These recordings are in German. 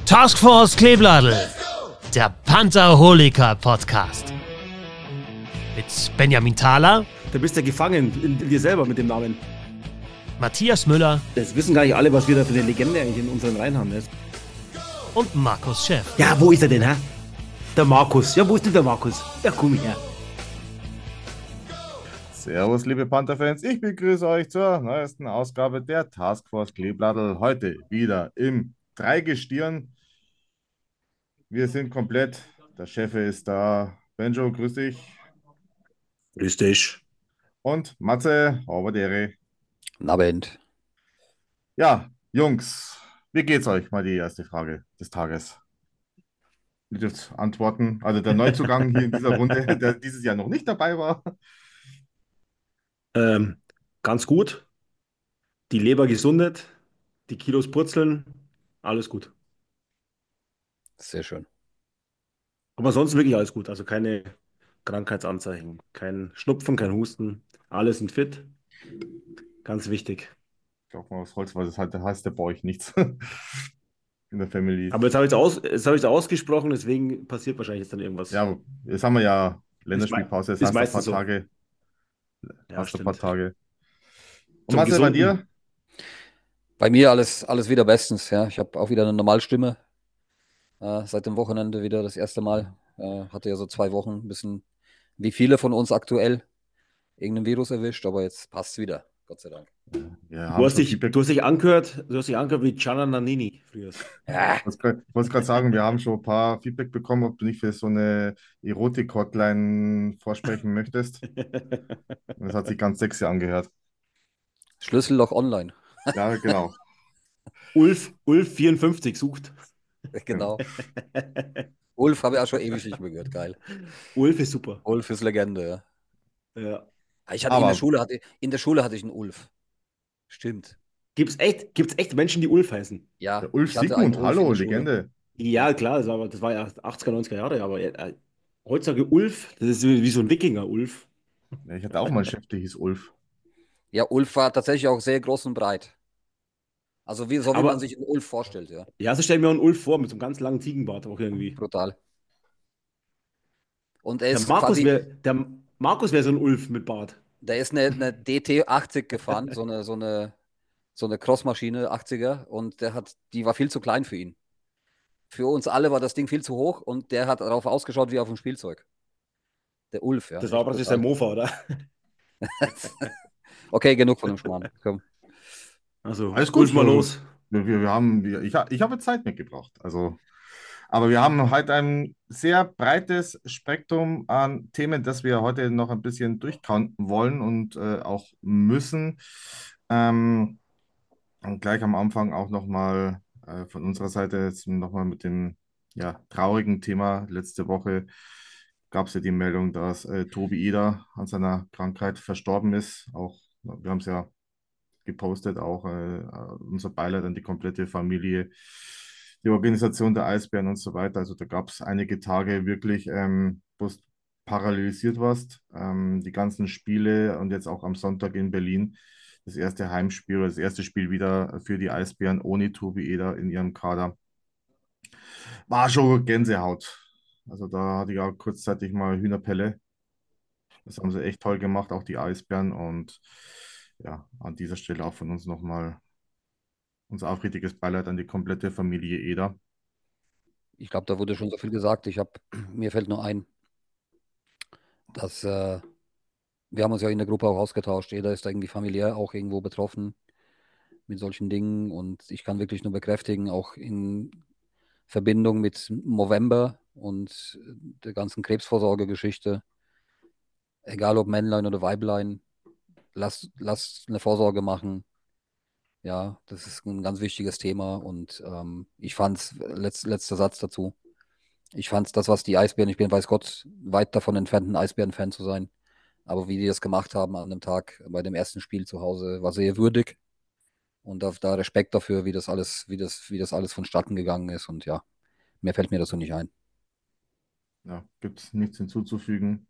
Taskforce Kleebladel, der Pantherholiker Podcast. Mit Benjamin Thaler. Da bist du ja gefangen in dir selber mit dem Namen. Matthias Müller. Das wissen gar nicht alle, was wir da für eine Legende eigentlich in unseren Reihen haben. Ne? Und Markus Schäff. Ja, wo ist er denn, hä? Der Markus. Ja, wo ist denn der Markus? Ja, komm her. Servus, liebe Panther-Fans. Ich begrüße euch zur neuesten Ausgabe der Taskforce Kleebladel. Heute wieder im Dreigestirn. Wir sind komplett. Der Chef ist da. Benjo, grüß dich. Grüß dich. Und Matze, Haberdere. Abend. Ja, Jungs, wie geht's euch? Mal die erste Frage des Tages. Ihr dürft antworten. Also der Neuzugang hier in dieser Runde, der dieses Jahr noch nicht dabei war. Ganz gut. Die Leber gesundet. Die Kilos purzeln. Alles gut. Sehr schön. Aber ansonsten wirklich alles gut. Also keine Krankheitsanzeichen. Kein Schnupfen, kein Husten. Alle sind fit. Ganz wichtig. Ich hoffe mal aufs Holz, weil das heißt ja bei euch nichts. In der Family. Aber jetzt habe ich es ausgesprochen, deswegen passiert wahrscheinlich jetzt dann irgendwas. Ja, jetzt haben wir ja Länderspielpause, Ist das heißt ein paar meistens so. Tage. Ja, Hast ein paar stimmt. Tage. Und Zum Marcel, bei Gesunden. dir? Bei mir alles wieder bestens. Ja. Ich habe auch wieder eine Normalstimme. Seit dem Wochenende wieder das erste Mal. Hatte ja so 2 Wochen ein bisschen, wie viele von uns aktuell, irgendein Virus erwischt, aber jetzt passt es wieder. Gott sei Dank. Ja, Du haben hast schon dich, Feedback. du hast dich angehört wie Gianna Nannini früher. Ja, Ich wollte gerade sagen, wir haben schon ein paar Feedback bekommen, ob du nicht für so eine Erotik-Hotline vorsprechen möchtest. Das hat sich ganz sexy angehört. Schlüsselloch online. Ja, genau. Ulf54 sucht. Genau. Ulf habe ich auch schon ewig nicht mehr gehört. Geil. Ulf ist super. Ulf ist Legende, ja. Ja. Ich hatte Aber in der Schule hatte ich einen Ulf. Stimmt. Gibt's echt Menschen, die Ulf heißen? Ja, der Ulf ich hatte einen Sigmund, Ulf in hallo, der Schule. Legende. Ja, klar, das war ja 80er, 90er Jahre, aber heutzutage Ulf, das ist wie so ein Wikinger, Ulf. Ja, ich hatte auch mal einen Chef, der hieß Ulf. Ja, Ulf war tatsächlich auch sehr groß und breit. Also so wie man Aber sich einen Ulf vorstellt, ja. ja, so stell mir einen Ulf vor, mit so einem ganz langen Ziegenbart auch irgendwie. Brutal. Und er Der ist Markus quasi, wäre der Markus wäre so ein Ulf mit Bart. der ist eine DT80 gefahren, so eine Crossmaschine, 80er, und die war viel zu klein für ihn. Für uns alle war das Ding viel zu hoch und der hat darauf ausgeschaut wie auf dem Spielzeug. Der Ulf, ja. Das war Echt praktisch sein brutal. Mofa, oder? Okay, genug von dem Schmarrn. Komm. Also, Alles gut. Ulf mal los. Ich habe Zeit mitgebracht. Also, aber wir haben heute ein sehr breites Spektrum an Themen, das wir heute noch ein bisschen durchkauen wollen und auch müssen. Ähm, und gleich am Anfang auch nochmal von unserer Seite jetzt nochmal mit dem ja, traurigen Thema. Letzte Woche gab es ja die Meldung, dass Tobi Eder an seiner Krankheit verstorben ist. Auch wir haben es ja gepostet, auch unser Beileid an die komplette Familie, die Organisation der Eisbären und so weiter. Also da gab es einige Tage wirklich, wo es paralysiert warst. Die ganzen Spiele und jetzt auch am Sonntag in Berlin das erste Heimspiel oder das erste Spiel wieder für die Eisbären ohne Tobi Eder in ihrem Kader. War schon Gänsehaut. Also da hatte ich auch kurzzeitig mal Hühnerpelle. Das haben sie echt toll gemacht, auch die Eisbären. Und ja, an dieser Stelle auch von uns nochmal unser aufrichtiges Beileid an die komplette Familie Eder. Ich glaube, da wurde schon so viel gesagt. Mir fällt nur ein, dass wir haben uns ja in der Gruppe auch ausgetauscht. Jeder ist da irgendwie familiär auch irgendwo betroffen mit solchen Dingen. Und ich kann wirklich nur bekräftigen, auch in Verbindung mit Movember und der ganzen Krebsvorsorgegeschichte, egal ob Männlein oder Weiblein, lass eine Vorsorge machen. Ja, das ist ein ganz wichtiges Thema und ich fand's, letzter Satz dazu, ich fand's das, was die Eisbären, ich bin, weiß Gott, weit davon entfernt, ein Eisbären-Fan zu sein, aber wie die das gemacht haben an dem Tag bei dem ersten Spiel zu Hause, war sehr würdig und da Respekt dafür, wie das alles vonstatten gegangen ist und ja, mehr fällt mir dazu nicht ein. Ja, gibt es nichts hinzuzufügen.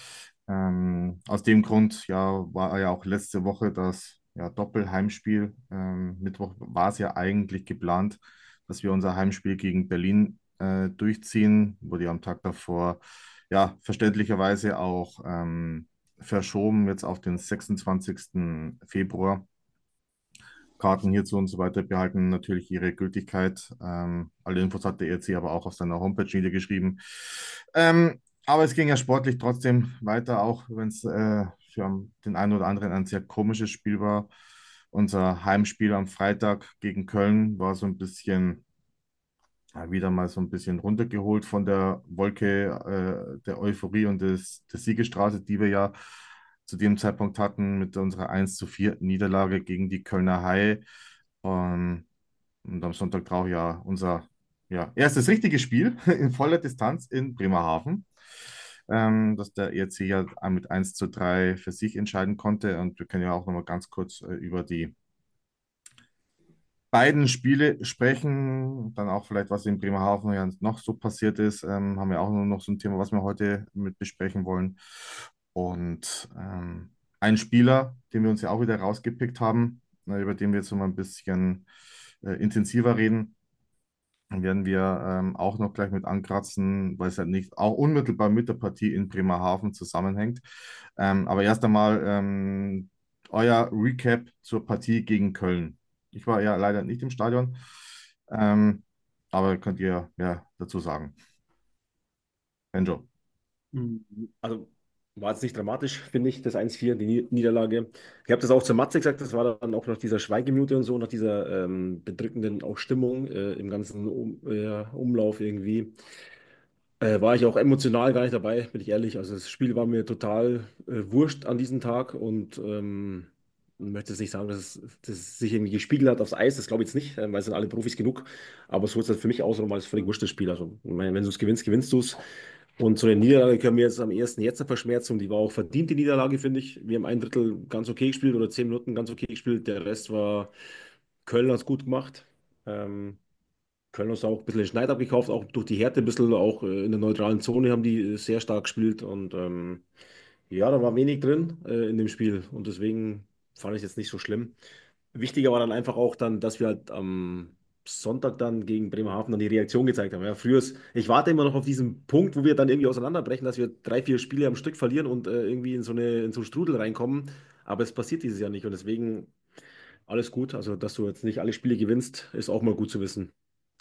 Aus dem Grund ja, war ja auch letzte Woche das ja, Doppelheimspiel. Mittwoch war es ja eigentlich geplant, dass wir unser Heimspiel gegen Berlin durchziehen. Wurde ja am Tag davor ja verständlicherweise auch verschoben, jetzt auf den 26. Februar. Karten hierzu und so weiter behalten natürlich ihre Gültigkeit. Alle Infos hat der ERC aber auch auf seiner Homepage niedergeschrieben. Aber es ging ja sportlich trotzdem weiter, auch wenn es für den einen oder anderen ein sehr komisches Spiel war. Unser Heimspiel am Freitag gegen Köln war so ein bisschen, wieder mal so ein bisschen runtergeholt von der Wolke der Euphorie und des Siegesstraße, die wir ja zu dem Zeitpunkt hatten mit unserer 1:4 Niederlage gegen die Kölner Haie. Und am Sonntag drauf ja unser erstes richtiges Spiel in voller Distanz in Bremerhaven, dass der ERC ja mit 1:3 für sich entscheiden konnte. Und wir können ja auch nochmal ganz kurz über die beiden Spiele sprechen, dann auch vielleicht, was in Bremerhaven ja noch so passiert ist. Haben wir auch nur noch so ein Thema, was wir heute mit besprechen wollen. Und ein Spieler, den wir uns ja auch wieder rausgepickt haben, über den wir jetzt noch mal ein bisschen intensiver reden, werden wir auch noch gleich mit ankratzen, weil es halt nicht auch unmittelbar mit der Partie in Bremerhaven zusammenhängt. Aber erst einmal euer Recap zur Partie gegen Köln. Ich war ja leider nicht im Stadion, ähm, aber könnt ihr mehr dazu sagen. Benjo. Also war jetzt nicht dramatisch, finde ich, das 1:4, die Niederlage. Ich habe das auch zur Matze gesagt, das war dann auch nach dieser Schweigeminute und so, nach dieser bedrückenden auch Stimmung im ganzen Umlauf irgendwie. War ich auch emotional gar nicht dabei, bin ich ehrlich. Also das Spiel war mir total wurscht an diesem Tag und ich möchte jetzt nicht sagen, dass es sich irgendwie gespiegelt hat aufs Eis, das glaube ich jetzt nicht, weil es sind alle Profis genug. Aber so ist das für mich ausgenommen als völlig wurscht, das Spiel. Also ich meine, wenn du es gewinnst, gewinnst du es. Und so eine Niederlage können wir jetzt am ersten jetzt verschmerzen und die war auch verdient, die Niederlage, finde ich. Wir haben ein Drittel ganz okay gespielt oder 10 Minuten ganz okay gespielt. Der Rest war, Köln hat es gut gemacht. Ähm, Köln hat uns auch ein bisschen den Schneid abgekauft, auch durch die Härte ein bisschen, auch in der neutralen Zone haben die sehr stark gespielt und ja, da war wenig drin in dem Spiel und deswegen fand ich es jetzt nicht so schlimm. Wichtiger war dann einfach auch dann, dass wir halt am Sonntag dann gegen Bremerhaven dann die Reaktion gezeigt haben. Ja, ich warte immer noch auf diesen Punkt, wo wir dann irgendwie auseinanderbrechen, dass wir 3, 4 Spiele am Stück verlieren und irgendwie in so einen Strudel reinkommen. Aber es passiert dieses Jahr nicht und deswegen alles gut. Also, dass du jetzt nicht alle Spiele gewinnst, ist auch mal gut zu wissen.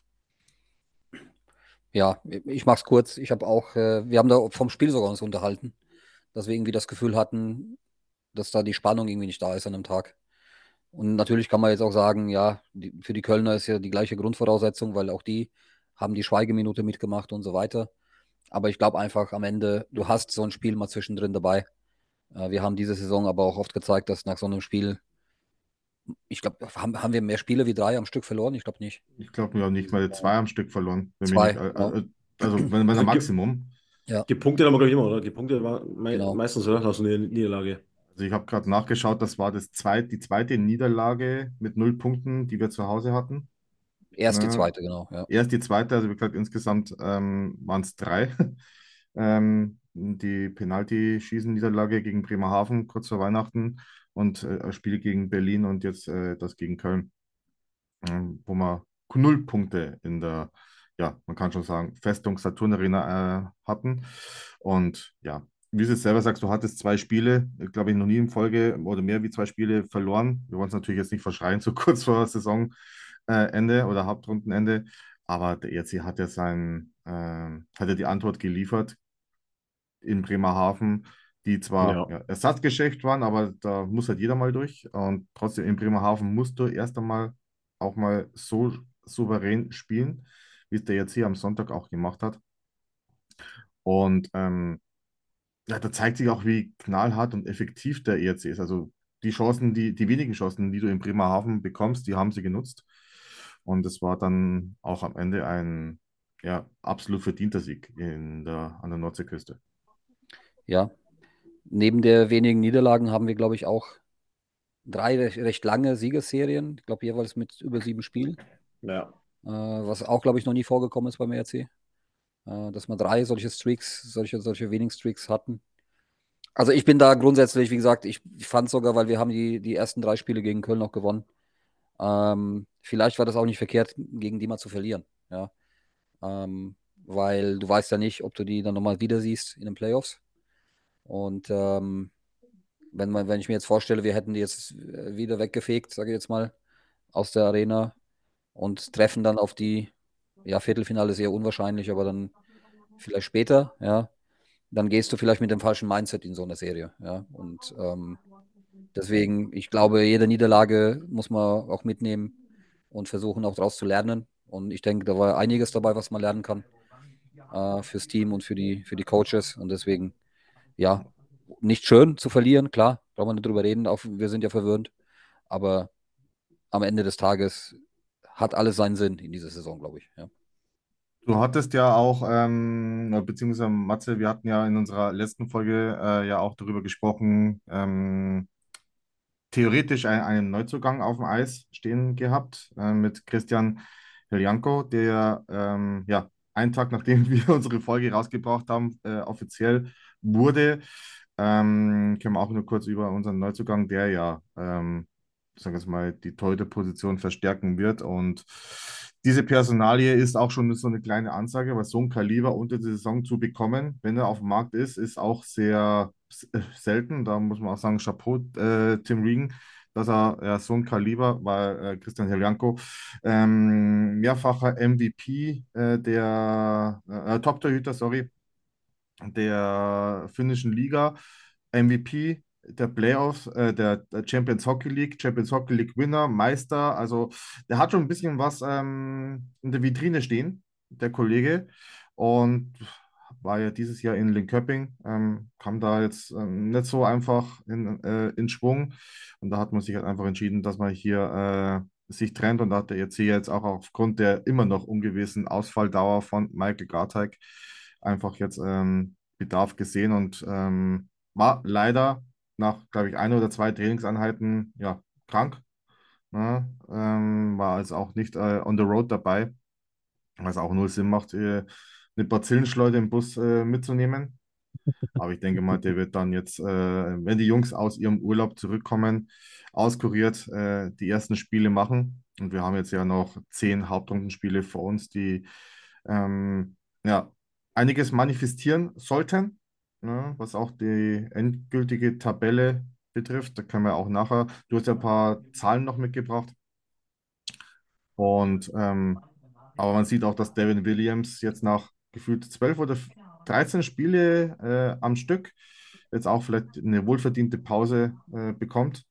Ja, ich mach's kurz. Ich habe auch, wir haben da vom Spiel sogar uns unterhalten, dass wir irgendwie das Gefühl hatten, dass da die Spannung irgendwie nicht da ist an einem Tag. Und natürlich kann man jetzt auch sagen, ja, für die Kölner ist ja die gleiche Grundvoraussetzung, weil auch die haben die Schweigeminute mitgemacht und so weiter. Aber ich glaube einfach am Ende, du hast so ein Spiel mal zwischendrin dabei. Wir haben diese Saison aber auch oft gezeigt, dass nach so einem Spiel, ich glaube, haben wir mehr Spiele wie 3 am Stück verloren? Ich glaube nicht. Ich glaube, wir haben nicht mal 2 am Stück verloren. Wenn wir nicht, 2, genau. wenn Also ein Maximum. Ja, gepunktet haben wir, glaube ich, immer, oder? Gepunktet war genau. meistens, oder? Nach so einer Niederlage. Also ich habe gerade nachgeschaut, das war die zweite Niederlage mit 0 Punkten, die wir zu Hause hatten. Erst die Ja, zweite, genau. Ja. erst die zweite, also wie gesagt, insgesamt waren es 3. Die Penalty-Schießen-Niederlage gegen Bremerhaven kurz vor Weihnachten und ein Spiel gegen Berlin und jetzt das gegen Köln, wo wir 0 Punkte in der, ja, man kann schon sagen, Festung Saturn Arena hatten. Und ja, wie du es selber sagst, du hattest 2 Spiele, glaube ich, noch nie in Folge oder mehr wie 2 Spiele verloren. Wir wollen es natürlich jetzt nicht verschreien, so kurz vor Saisonende oder Hauptrundenende. Aber der ERC hat ja die Antwort geliefert in Bremerhaven, die zwar Ja. ja, Ersatzgeschäft waren, aber da muss halt jeder mal durch. Und trotzdem in Bremerhaven musst du erst einmal auch mal so souverän spielen, wie es der jetzt hier am Sonntag auch gemacht hat. Und ja, da zeigt sich auch, wie knallhart und effektiv der ERC ist. Also die wenigen Chancen, die du in Bremerhaven bekommst, die haben sie genutzt. Und es war dann auch am Ende ein ja, absolut verdienter Sieg an der Nordseeküste. Ja. Neben der wenigen Niederlagen haben wir, glaube ich, auch 3 recht lange Siegesserien. Ich glaube, jeweils mit über 7 Spielen. Ja. Was auch, glaube ich, noch nie vorgekommen ist beim ERC. Dass wir 3 solche Streaks, solche wenigen Streaks hatten. Also ich bin da grundsätzlich, wie gesagt, ich fand sogar, weil wir haben die ersten 3 Spiele gegen Köln noch gewonnen. vielleicht war das auch nicht verkehrt, gegen die mal zu verlieren. Ja. Weil du weißt ja nicht, ob du die dann nochmal wieder siehst in den Playoffs. Und wenn ich mir jetzt vorstelle, wir hätten die jetzt wieder weggefegt, sage ich jetzt mal, aus der Arena und treffen dann auf die, ja, Viertelfinale ist eher unwahrscheinlich, aber dann vielleicht später, ja, dann gehst du vielleicht mit dem falschen Mindset in so eine Serie, ja. Und deswegen, ich glaube, jede Niederlage muss man auch mitnehmen und versuchen auch daraus zu lernen. Und ich denke, da war einiges dabei, was man lernen kann fürs Team und für die Coaches. Und deswegen, ja, nicht schön zu verlieren, klar, brauchen wir nicht drüber reden. Auch wir sind ja verwöhnt. Aber am Ende des Tages hat alles seinen Sinn in dieser Saison, glaube ich. Ja. Du hattest ja auch, beziehungsweise Matze, wir hatten ja in unserer letzten Folge ja auch darüber gesprochen, theoretisch einen Neuzugang auf dem Eis stehen gehabt mit Christian Helianko, der ja einen Tag nachdem wir unsere Folge rausgebracht haben, offiziell wurde. Können wir auch nur kurz über unseren Neuzugang, der ja, sagen wir es mal, die Torhüter-Position verstärken wird. Und diese Personalie ist auch schon so eine kleine Ansage, weil so ein Kaliber unter die Saison zu bekommen, wenn er auf dem Markt ist auch sehr selten. Da muss man auch sagen, Chapeau, Tim Regan, dass er ja, so ein Kaliber, weil Christian Helianko mehrfacher MVP Top-Torhüter, sorry, der finnischen Liga, MVP der Playoffs, der Champions Hockey League Winner, Meister. Also der hat schon ein bisschen was in der Vitrine stehen, der Kollege. Und war ja dieses Jahr in Linköping, kam da jetzt nicht so einfach in Schwung. Und da hat man sich halt einfach entschieden, dass man hier sich trennt. Und da hat der EC jetzt auch aufgrund der immer noch ungewissen Ausfalldauer von Michael Garteig einfach jetzt Bedarf gesehen und war leider nach, glaube ich, ein oder zwei Trainingseinheiten ja, krank. Ne? War also auch nicht on the road dabei, was auch null Sinn macht, eine Bazillenschleuder im Bus mitzunehmen. Aber ich denke mal, der wird dann jetzt, wenn die Jungs aus ihrem Urlaub zurückkommen, auskuriert die ersten Spiele machen. Und wir haben jetzt ja noch 10 Hauptrundenspiele vor uns, die ja, einiges manifestieren sollten, ne, was auch die endgültige Tabelle betrifft. Da können wir auch nachher, du hast ja ein paar Zahlen noch mitgebracht. Und aber man sieht auch, dass Devin Williams jetzt nach gefühlt 12 oder 13 Spiele am Stück jetzt auch vielleicht eine wohlverdiente Pause bekommt.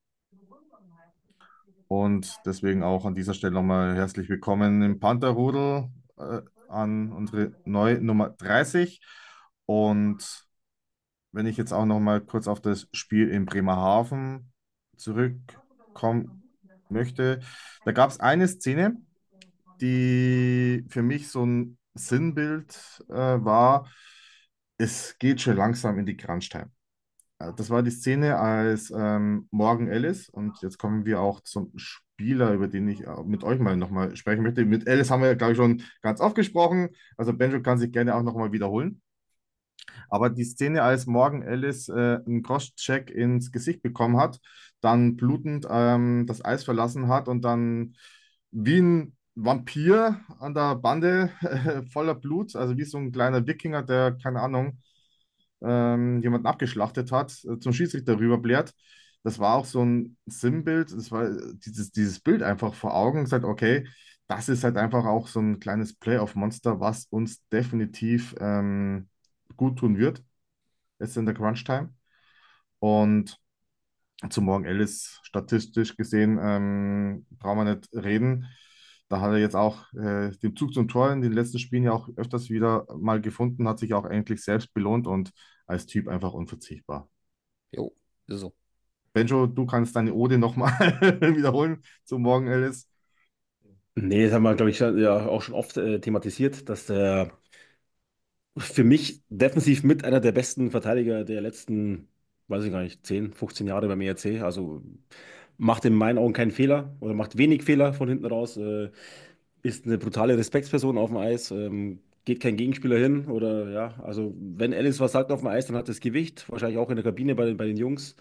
Und deswegen auch an dieser Stelle nochmal herzlich willkommen im Pantherrudel an unsere neue Nummer 30. Und wenn ich jetzt auch nochmal kurz auf das Spiel in Bremerhaven zurückkommen möchte, da gab es eine Szene, die für mich so ein Sinnbild war, es geht schon langsam in die Crunch-Time. Das war die Szene, als Morgan Ellis, und jetzt kommen wir auch zum Spieler, über den ich mit euch mal nochmal sprechen möchte. Mit Ellis haben wir ja, glaube ich, schon ganz oft gesprochen. Also Benjo kann sich gerne auch nochmal wiederholen. Aber die Szene, als Morgan Ellis einen Crosscheck ins Gesicht bekommen hat, dann blutend das Eis verlassen hat und dann wie ein Vampir an der Bande voller Blut, also wie so ein kleiner Wikinger, der, keine Ahnung, jemanden abgeschlachtet hat, zum Schiedsrichter rüberblärt. Das war auch so ein Sinnbild, das war dieses Bild einfach vor Augen, gesagt, okay, das ist halt einfach auch so ein kleines Playoff-Monster, was uns definitiv gut tun wird, jetzt in der Crunch-Time. Und zu Morgan Ellis statistisch gesehen brauchen wir nicht reden. Da hat er jetzt auch den Zug zum Tor in den letzten Spielen ja auch öfters wieder mal gefunden, hat sich auch endlich selbst belohnt und als Typ einfach unverzichtbar. Jo, ist so. Benjo, du kannst deine Ode nochmal wiederholen zu Morgan Ellis. Nee, das haben wir, glaube ich, ja auch schon oft thematisiert, dass der für mich defensiv mit einer der besten Verteidiger der letzten, weiß ich gar nicht, 10, 15 Jahre beim ERC. Also macht in meinen Augen keinen Fehler oder macht wenig Fehler von hinten raus. Ist eine brutale Respektsperson auf dem Eis. Geht kein Gegenspieler hin oder ja, also wenn Alice was sagt auf dem Eis, dann hat das Gewicht. Wahrscheinlich auch in der Kabine bei den Jungs.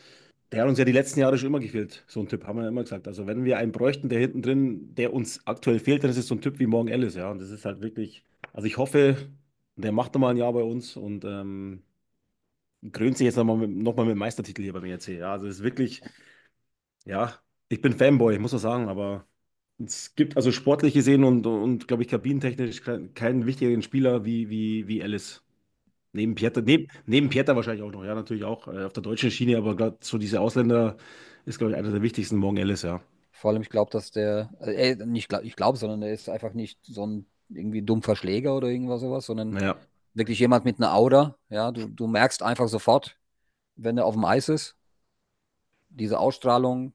Der hat uns ja die letzten Jahre schon immer gefehlt. So ein Typ haben wir ja immer gesagt. Also wenn wir einen bräuchten, der hinten drin, der uns aktuell fehlt, dann ist es so ein Typ wie Morgan Ellis, ja. Und das ist halt wirklich, also ich hoffe, der macht nochmal ein Jahr bei uns und krönt sich jetzt noch mal mit dem Meistertitel hier beim ERC. Ja, also es ist wirklich, ja, ich bin Fanboy, muss man sagen, aber es gibt also sportlich gesehen und glaube ich, kabinentechnisch keinen wichtigeren Spieler wie Ellis. Neben Pieter wahrscheinlich auch noch, ja, natürlich auch auf der deutschen Schiene, aber gerade so diese Ausländer ist, glaube ich, einer der wichtigsten, Morgan Ellis, ja. Vor allem, ich glaube, dass der, nicht glaub, ich glaube, sondern der ist einfach nicht so ein irgendwie dumpfer Schläger oder irgendwas sowas, sondern Naja, wirklich jemand mit einer Aura. Ja, du merkst einfach sofort, wenn er auf dem Eis ist, diese Ausstrahlung,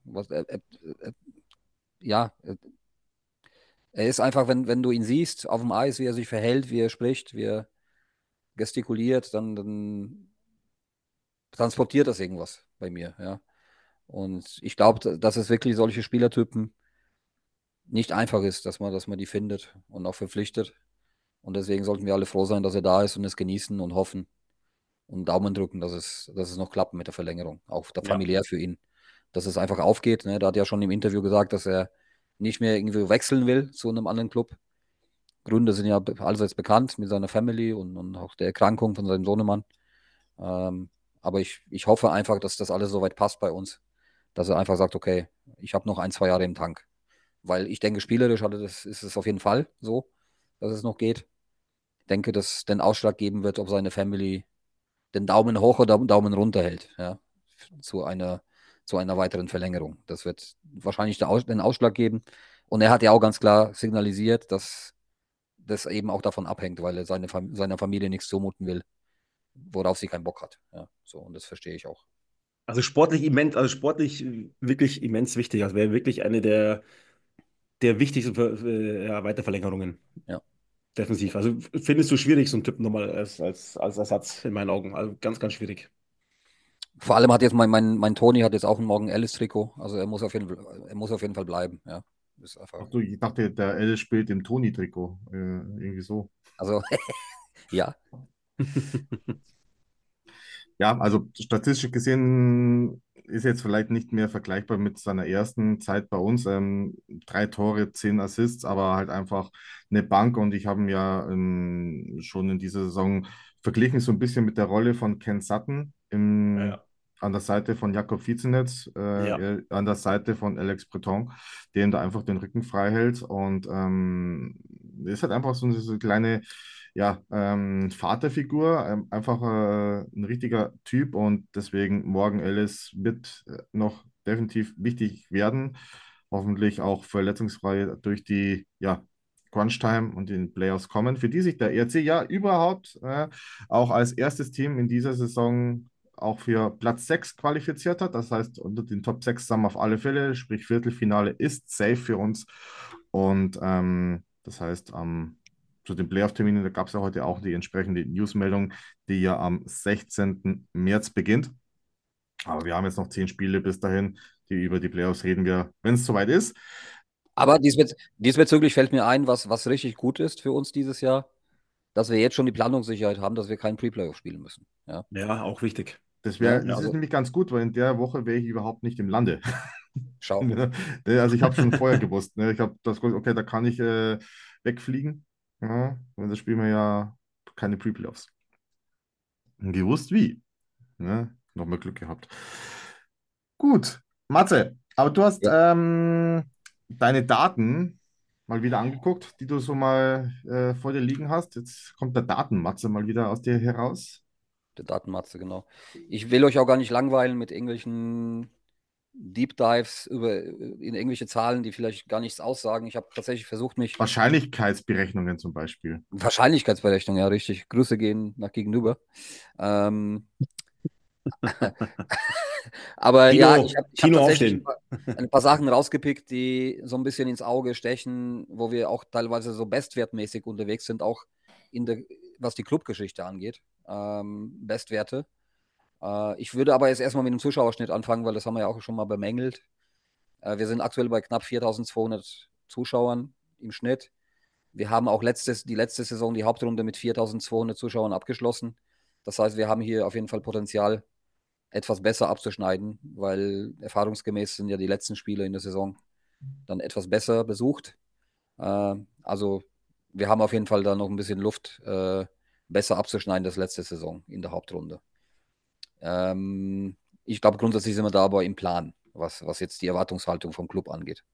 ja, er ist einfach, wenn du ihn siehst auf dem Eis, wie er sich verhält, wie er spricht, wie er gestikuliert, dann transportiert das irgendwas bei mir, ja. Und ich glaube, dass es wirklich solche Spielertypen nicht einfach ist, dass man die findet und auch verpflichtet. Und deswegen sollten wir alle froh sein, dass er da ist und es genießen und hoffen und Daumen drücken, dass es noch klappt mit der Verlängerung. Auch der ja, familiär für ihn. Dass es einfach aufgeht. Ne? Da hat er ja schon im Interview gesagt, dass er nicht mehr irgendwie wechseln will zu einem anderen Club. Gründe sind ja allseits bekannt mit seiner Family und auch der Erkrankung von seinem Sohnemann. Ähm, aber ich hoffe einfach, dass das alles soweit passt bei uns. Dass er einfach sagt, okay, ich habe noch 1, 2 Jahre im Tank. Weil ich denke, spielerisch ist es auf jeden Fall so, dass es noch geht. Ich denke, dass den Ausschlag geben wird, ob seine Family den Daumen hoch oder Daumen runter hält, ja, zu einer, zu einer weiteren Verlängerung. Das wird wahrscheinlich den Ausschlag geben. Und er hat ja auch ganz klar signalisiert, dass das eben auch davon abhängt, weil er seiner Familie nichts zumuten will, worauf sie keinen Bock hat. Ja, so, und das verstehe ich auch. also sportlich wirklich immens wichtig. Also wäre wirklich eine der wichtigsten ja, Weiterverlängerungen Ja. defensiv. Also findest du schwierig, so einen Typ nochmal als Ersatz in meinen Augen. Also ganz, ganz schwierig. Vor allem hat jetzt mein Toni hat jetzt auch ein Morgan Ellis-Trikot. Also er muss auf jeden Fall bleiben. Ja. Ist einfach, Ach du, ich dachte, der L spielt im Toni-Trikot. Irgendwie so. also, ja, Ja, also statistisch gesehen ist jetzt vielleicht nicht mehr vergleichbar mit seiner ersten Zeit bei uns. 3 Tore, 10 Assists, aber halt einfach eine Bank. Und ich habe ihn ja schon in dieser Saison verglichen, so ein bisschen mit der Rolle von Ken Sutton Ja, an der Seite von Jakob Vizenetz, ja. an der Seite von Alex Breton, der ihm da einfach den Rücken frei hält. Und ist halt einfach so eine kleine ja, Vaterfigur, einfach ein richtiger Typ und deswegen Morgan Ellis wird noch definitiv wichtig werden. Hoffentlich auch verletzungsfrei durch die ja, Crunch-Time und den Playoffs kommen, für die sich der ERC ja überhaupt auch als erstes Team in dieser Saison auch für Platz 6 qualifiziert hat. Das heißt, unter den Top 6 sind wir auf alle Fälle, sprich Viertelfinale ist safe für uns. Und das heißt, zu den Playoff-Terminen, da gab es ja heute auch die entsprechende Newsmeldung, die ja am 16. März beginnt. Aber wir haben jetzt noch 10 Spiele bis dahin. Über die Playoffs reden wir, wenn es soweit ist. aber diesbezüglich fällt mir ein, was richtig gut ist für uns dieses Jahr, dass wir jetzt schon die Planungssicherheit haben, dass wir keinen Pre-Playoff spielen müssen. Ja, Ja, auch wichtig. ne? Das ist Also nämlich ganz gut, weil in der Woche wäre ich überhaupt nicht im Lande. schau. Also ich habe schon vorher gewusst. Ne? Ich habe das gewusst, okay, da kann ich wegfliegen. Ja, und das spielen wir ja keine Pre-Playoffs. Gewusst wie. Ne? Nochmal Glück gehabt. Gut, Matze, aber du hast Ja, deine Daten mal wieder angeguckt, die du so mal vor dir liegen hast. Jetzt kommt der Datenmatze mal wieder aus dir heraus. der Datenmatze, genau. Ich will euch auch gar nicht langweilen mit irgendwelchen Deep Dives in irgendwelche Zahlen, die vielleicht gar nichts aussagen. Ich habe tatsächlich versucht, mich Wahrscheinlichkeitsberechnungen zum Beispiel. Wahrscheinlichkeitsberechnung, ja, richtig. Grüße gehen nach gegenüber. Ähm, aber ja, ich hab Tino tatsächlich aufstehen. ein paar Sachen rausgepickt, die so ein bisschen ins Auge stechen, wo wir auch teilweise so bestwertmäßig unterwegs sind, auch was die Clubgeschichte angeht. Bestwerte. Ich würde aber jetzt erstmal mit dem Zuschauerschnitt anfangen, weil das haben wir ja auch schon mal bemängelt. Wir sind aktuell bei knapp 4.200 Zuschauern im Schnitt. Wir haben auch die letzte Saison die Hauptrunde mit 4.200 Zuschauern abgeschlossen. Das heißt, wir haben hier auf jeden Fall Potenzial, etwas besser abzuschneiden, weil erfahrungsgemäß sind ja die letzten Spiele in der Saison dann etwas besser besucht. Also wir haben auf jeden Fall da noch ein bisschen Luft, besser abzuschneiden als letzte Saison in der Hauptrunde. Ich glaube, grundsätzlich sind wir da aber im Plan, was jetzt die Erwartungshaltung vom Club angeht.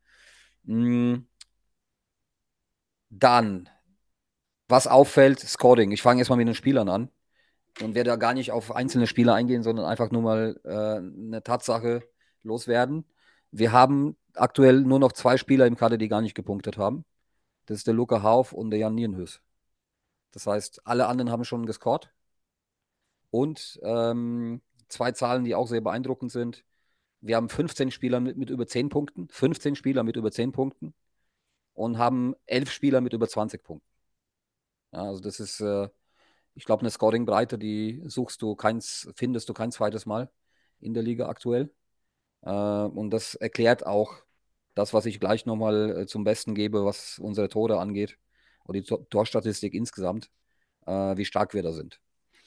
Dann, was auffällt, Scoring. Ich fange erstmal mit den Spielern an und werde da gar nicht auf einzelne Spieler eingehen, sondern einfach nur mal eine Tatsache loswerden. Wir haben aktuell nur noch 2 Spieler im Kader, die gar nicht gepunktet haben. Das ist der Luca Hauf und der Jan Nierenhüs. Das heißt, alle anderen haben schon gescored. Und 2 Zahlen, die auch sehr beeindruckend sind. Wir haben 15 Spieler mit über 10 Punkten. 15 Spieler mit über 10 Punkten. Und haben 11 Spieler mit über 20 Punkten. Ja, also das ist, ich glaube, eine Scoring-Breite, die findest du kein zweites Mal in der Liga aktuell. Und das erklärt auch das, was ich gleich nochmal zum Besten gebe, was unsere Tore angeht. Oder die Torstatistik insgesamt, wie stark wir da sind.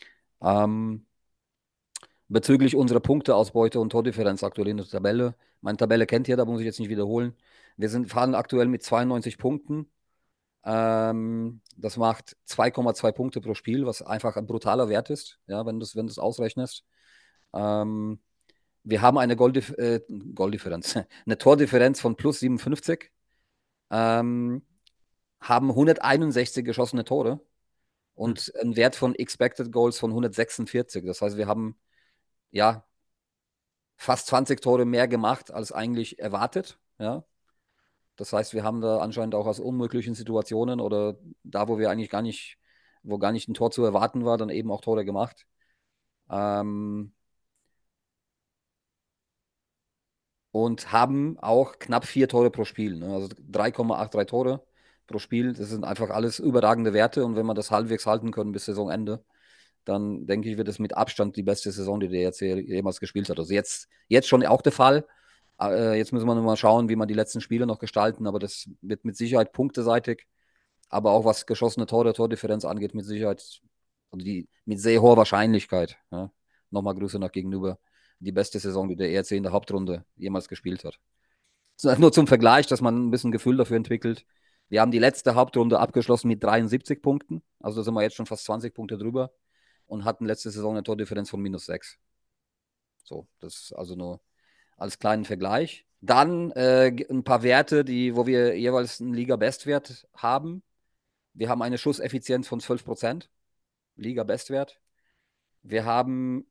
Bezüglich unserer Punkteausbeute und Tordifferenz aktuell in der Tabelle. Meine Tabelle kennt ihr, da muss ich jetzt nicht wiederholen. Wir fahren aktuell mit 92 Punkten. Das macht 2,2 Punkte pro Spiel, was einfach ein brutaler Wert ist, ja, wenn du es ausrechnest. Wir haben eine Golddifferenz, eine Tordifferenz von plus 57, haben 161 geschossene Tore und einen Wert von Expected Goals von 146. Das heißt, wir haben ja fast 20 Tore mehr gemacht als eigentlich erwartet. Ja. Das heißt, wir haben da anscheinend auch aus unmöglichen Situationen oder da, wo wir eigentlich wo gar nicht ein Tor zu erwarten war, dann eben auch Tore gemacht. Und haben auch knapp 4 Tore pro Spiel. Ne? Also 3,83 Tore pro Spiel. Das sind einfach alles überragende Werte. Und wenn wir das halbwegs halten können bis Saisonende, dann denke ich, wird es mit Abstand die beste Saison, die der jetzt jemals gespielt hat. Also jetzt schon auch der Fall. Jetzt müssen wir nur mal schauen, wie man die letzten Spiele noch gestalten. Aber das wird mit Sicherheit punkteseitig, aber auch was geschossene Tore, Tordifferenz angeht, mit Sicherheit, also mit sehr hoher Wahrscheinlichkeit. Ja. Nochmal Grüße nach gegenüber. Die beste Saison, die der ERC in der Hauptrunde jemals gespielt hat. Nur zum Vergleich, dass man ein bisschen Gefühl dafür entwickelt. Wir haben die letzte Hauptrunde abgeschlossen mit 73 Punkten. Also da sind wir jetzt schon fast 20 Punkte drüber und hatten letzte Saison eine Tordifferenz von -6. So, das ist also nur als kleinen Vergleich. Dann ein paar Werte, wo wir jeweils einen Liga-Bestwert haben. Wir haben eine Schusseffizienz von 12%, Liga-Bestwert. Wir haben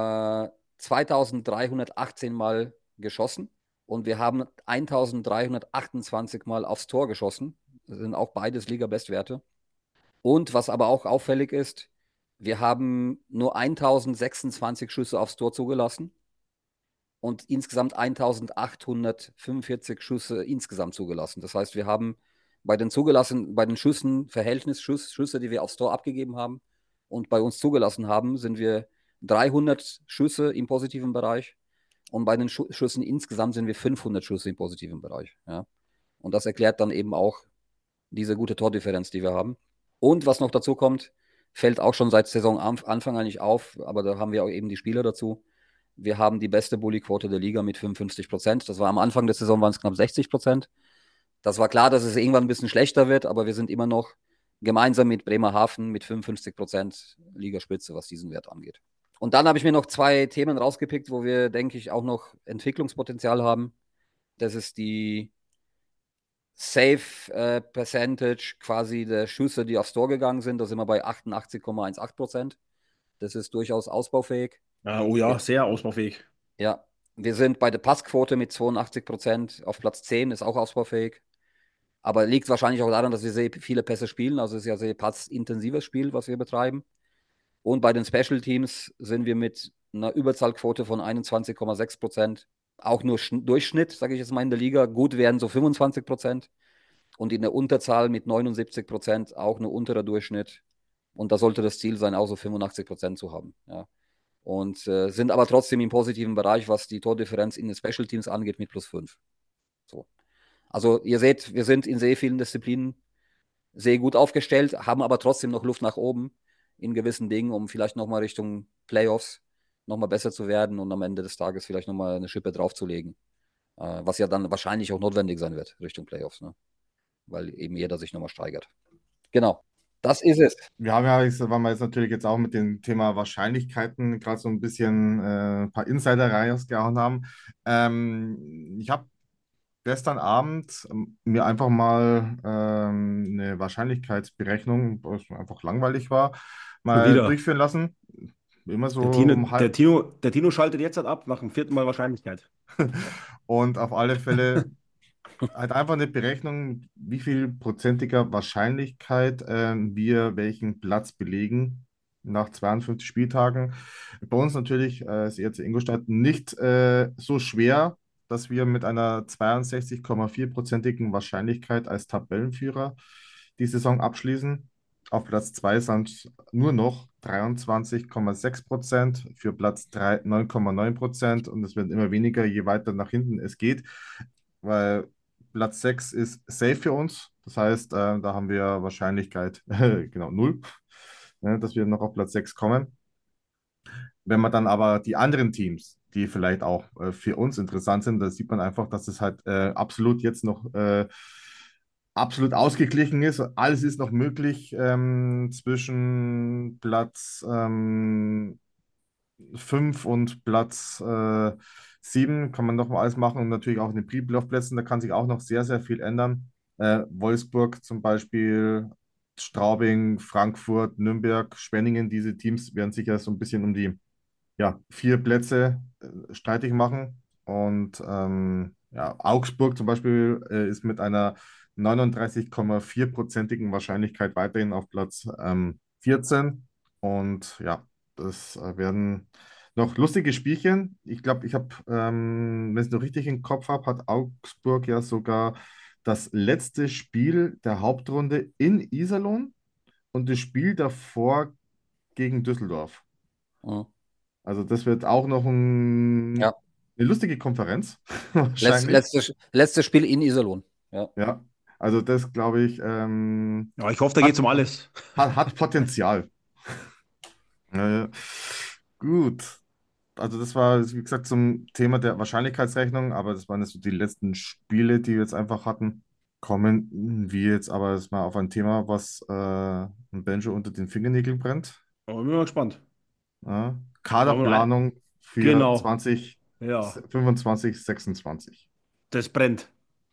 2318 Mal geschossen und wir haben 1328 Mal aufs Tor geschossen. Das sind auch beides Liga-Bestwerte. Und was aber auch auffällig ist, wir haben nur 1026 Schüsse aufs Tor zugelassen und insgesamt 1845 Schüsse insgesamt zugelassen. Das heißt, wir haben bei den Schüssen, Verhältnisschüsse, die wir aufs Tor abgegeben haben und bei uns zugelassen haben, sind wir 300 Schüsse im positiven Bereich und bei den Schüssen insgesamt sind wir 500 Schüsse im positiven Bereich. Ja. Und das erklärt dann eben auch diese gute Tordifferenz, die wir haben. Und was noch dazu kommt, fällt auch schon seit Saisonanfang eigentlich auf, aber da haben wir auch eben die Spieler dazu. Wir haben die beste Bully-Quote der Liga mit 55%. Das war am Anfang der Saison, waren es knapp 60%. Das war klar, dass es irgendwann ein bisschen schlechter wird, aber wir sind immer noch gemeinsam mit Bremerhaven mit 55% Ligaspitze, was diesen Wert angeht. Und dann habe ich mir noch 2 Themen rausgepickt, wo wir, denke ich, auch noch Entwicklungspotenzial haben. Das ist die Save Percentage quasi der Schüsse, die aufs Tor gegangen sind. Da sind wir bei 88,18%. Das ist durchaus ausbaufähig. Oh ja, sehr ausbaufähig. Ja, wir sind bei der Passquote mit 82% auf Platz 10, ist auch ausbaufähig. Aber liegt wahrscheinlich auch daran, dass wir sehr viele Pässe spielen. Also es ist ja sehr passintensives Spiel, was wir betreiben. Und bei den Special Teams sind wir mit einer Überzahlquote von 21,6%. Auch nur Durchschnitt, sage ich jetzt mal in der Liga. Gut wären so 25%. Und in der Unterzahl mit 79% auch nur unterer Durchschnitt. Und da sollte das Ziel sein, auch so 85% zu haben. Ja. Und sind aber trotzdem im positiven Bereich, was die Tordifferenz in den Special Teams angeht, mit +5. So. Also ihr seht, wir sind in sehr vielen Disziplinen sehr gut aufgestellt, haben aber trotzdem noch Luft nach oben in gewissen Dingen, um vielleicht nochmal Richtung Playoffs nochmal besser zu werden und am Ende des Tages vielleicht nochmal eine Schippe draufzulegen. Was ja dann wahrscheinlich auch notwendig sein wird Richtung Playoffs, ne? Weil eben jeder sich nochmal steigert. Genau, das ist es. Wir haben ja, waren wir jetzt natürlich jetzt auch mit dem Thema Wahrscheinlichkeiten gerade so ein bisschen ein paar Insider rausgehauen haben. Ich habe gestern Abend mir einfach mal eine Wahrscheinlichkeitsberechnung, weil es einfach langweilig war, Schon mal wieder. durchführen lassen. Immer so Der Tino, um der halb. Tino, der Tino schaltet jetzt halt ab nach dem vierten Mal Wahrscheinlichkeit. Und auf alle Fälle halt einfach eine Berechnung, wie viel prozentiger Wahrscheinlichkeit wir welchen Platz belegen nach 52 Spieltagen. Bei uns natürlich ist jetzt Ingolstadt nicht so schwer, dass wir mit einer 62,4%igen Wahrscheinlichkeit als Tabellenführer die Saison abschließen. Auf Platz 2 sind nur noch 23,6%, für Platz 3 9,9% und es wird immer weniger, je weiter nach hinten es geht, weil Platz 6 ist safe für uns. Das heißt, da haben wir Wahrscheinlichkeit genau null, ne, dass wir noch auf Platz 6 kommen. Wenn man dann aber die anderen Teams, die vielleicht auch für uns interessant sind, da sieht man einfach, dass es halt absolut jetzt noch absolut ausgeglichen ist. Alles ist noch möglich zwischen Platz 5 und Platz 7 kann man noch mal alles machen und natürlich auch in den Pre-Playoff-Plätzen, da kann sich auch noch sehr, sehr viel ändern. Wolfsburg zum Beispiel, Straubing, Frankfurt, Nürnberg, Schwenningen, diese Teams werden sich ja so ein bisschen um die ja, 4 Plätze streitig machen. Und ja, Augsburg zum Beispiel ist mit einer 39,4%igen Wahrscheinlichkeit weiterhin auf Platz 14. Und ja, das werden noch lustige Spielchen. Ich glaube, ich habe, wenn ich es noch richtig im Kopf habe, hat Augsburg ja sogar das letzte Spiel der Hauptrunde in Iserlohn und das Spiel davor gegen Düsseldorf. Mhm. Also das wird auch noch Ja, eine lustige Konferenz, wahrscheinlich. letztes Spiel in Iserlohn. Ja. Ja, also das glaube ich Ja, ich hoffe, da geht hat, es um alles. hat Potenzial. Ja. Gut, also das war, wie gesagt, zum Thema der Wahrscheinlichkeitsrechnung, aber das waren jetzt so die letzten Spiele, die wir jetzt einfach hatten. Kommen wir jetzt aber jetzt mal auf ein Thema, was ein Benjo unter den Fingernägeln brennt. Aber bin mal gespannt. Ja. Wollen wir ein... Kaderplanung für Genau. 2025, 26. Das brennt.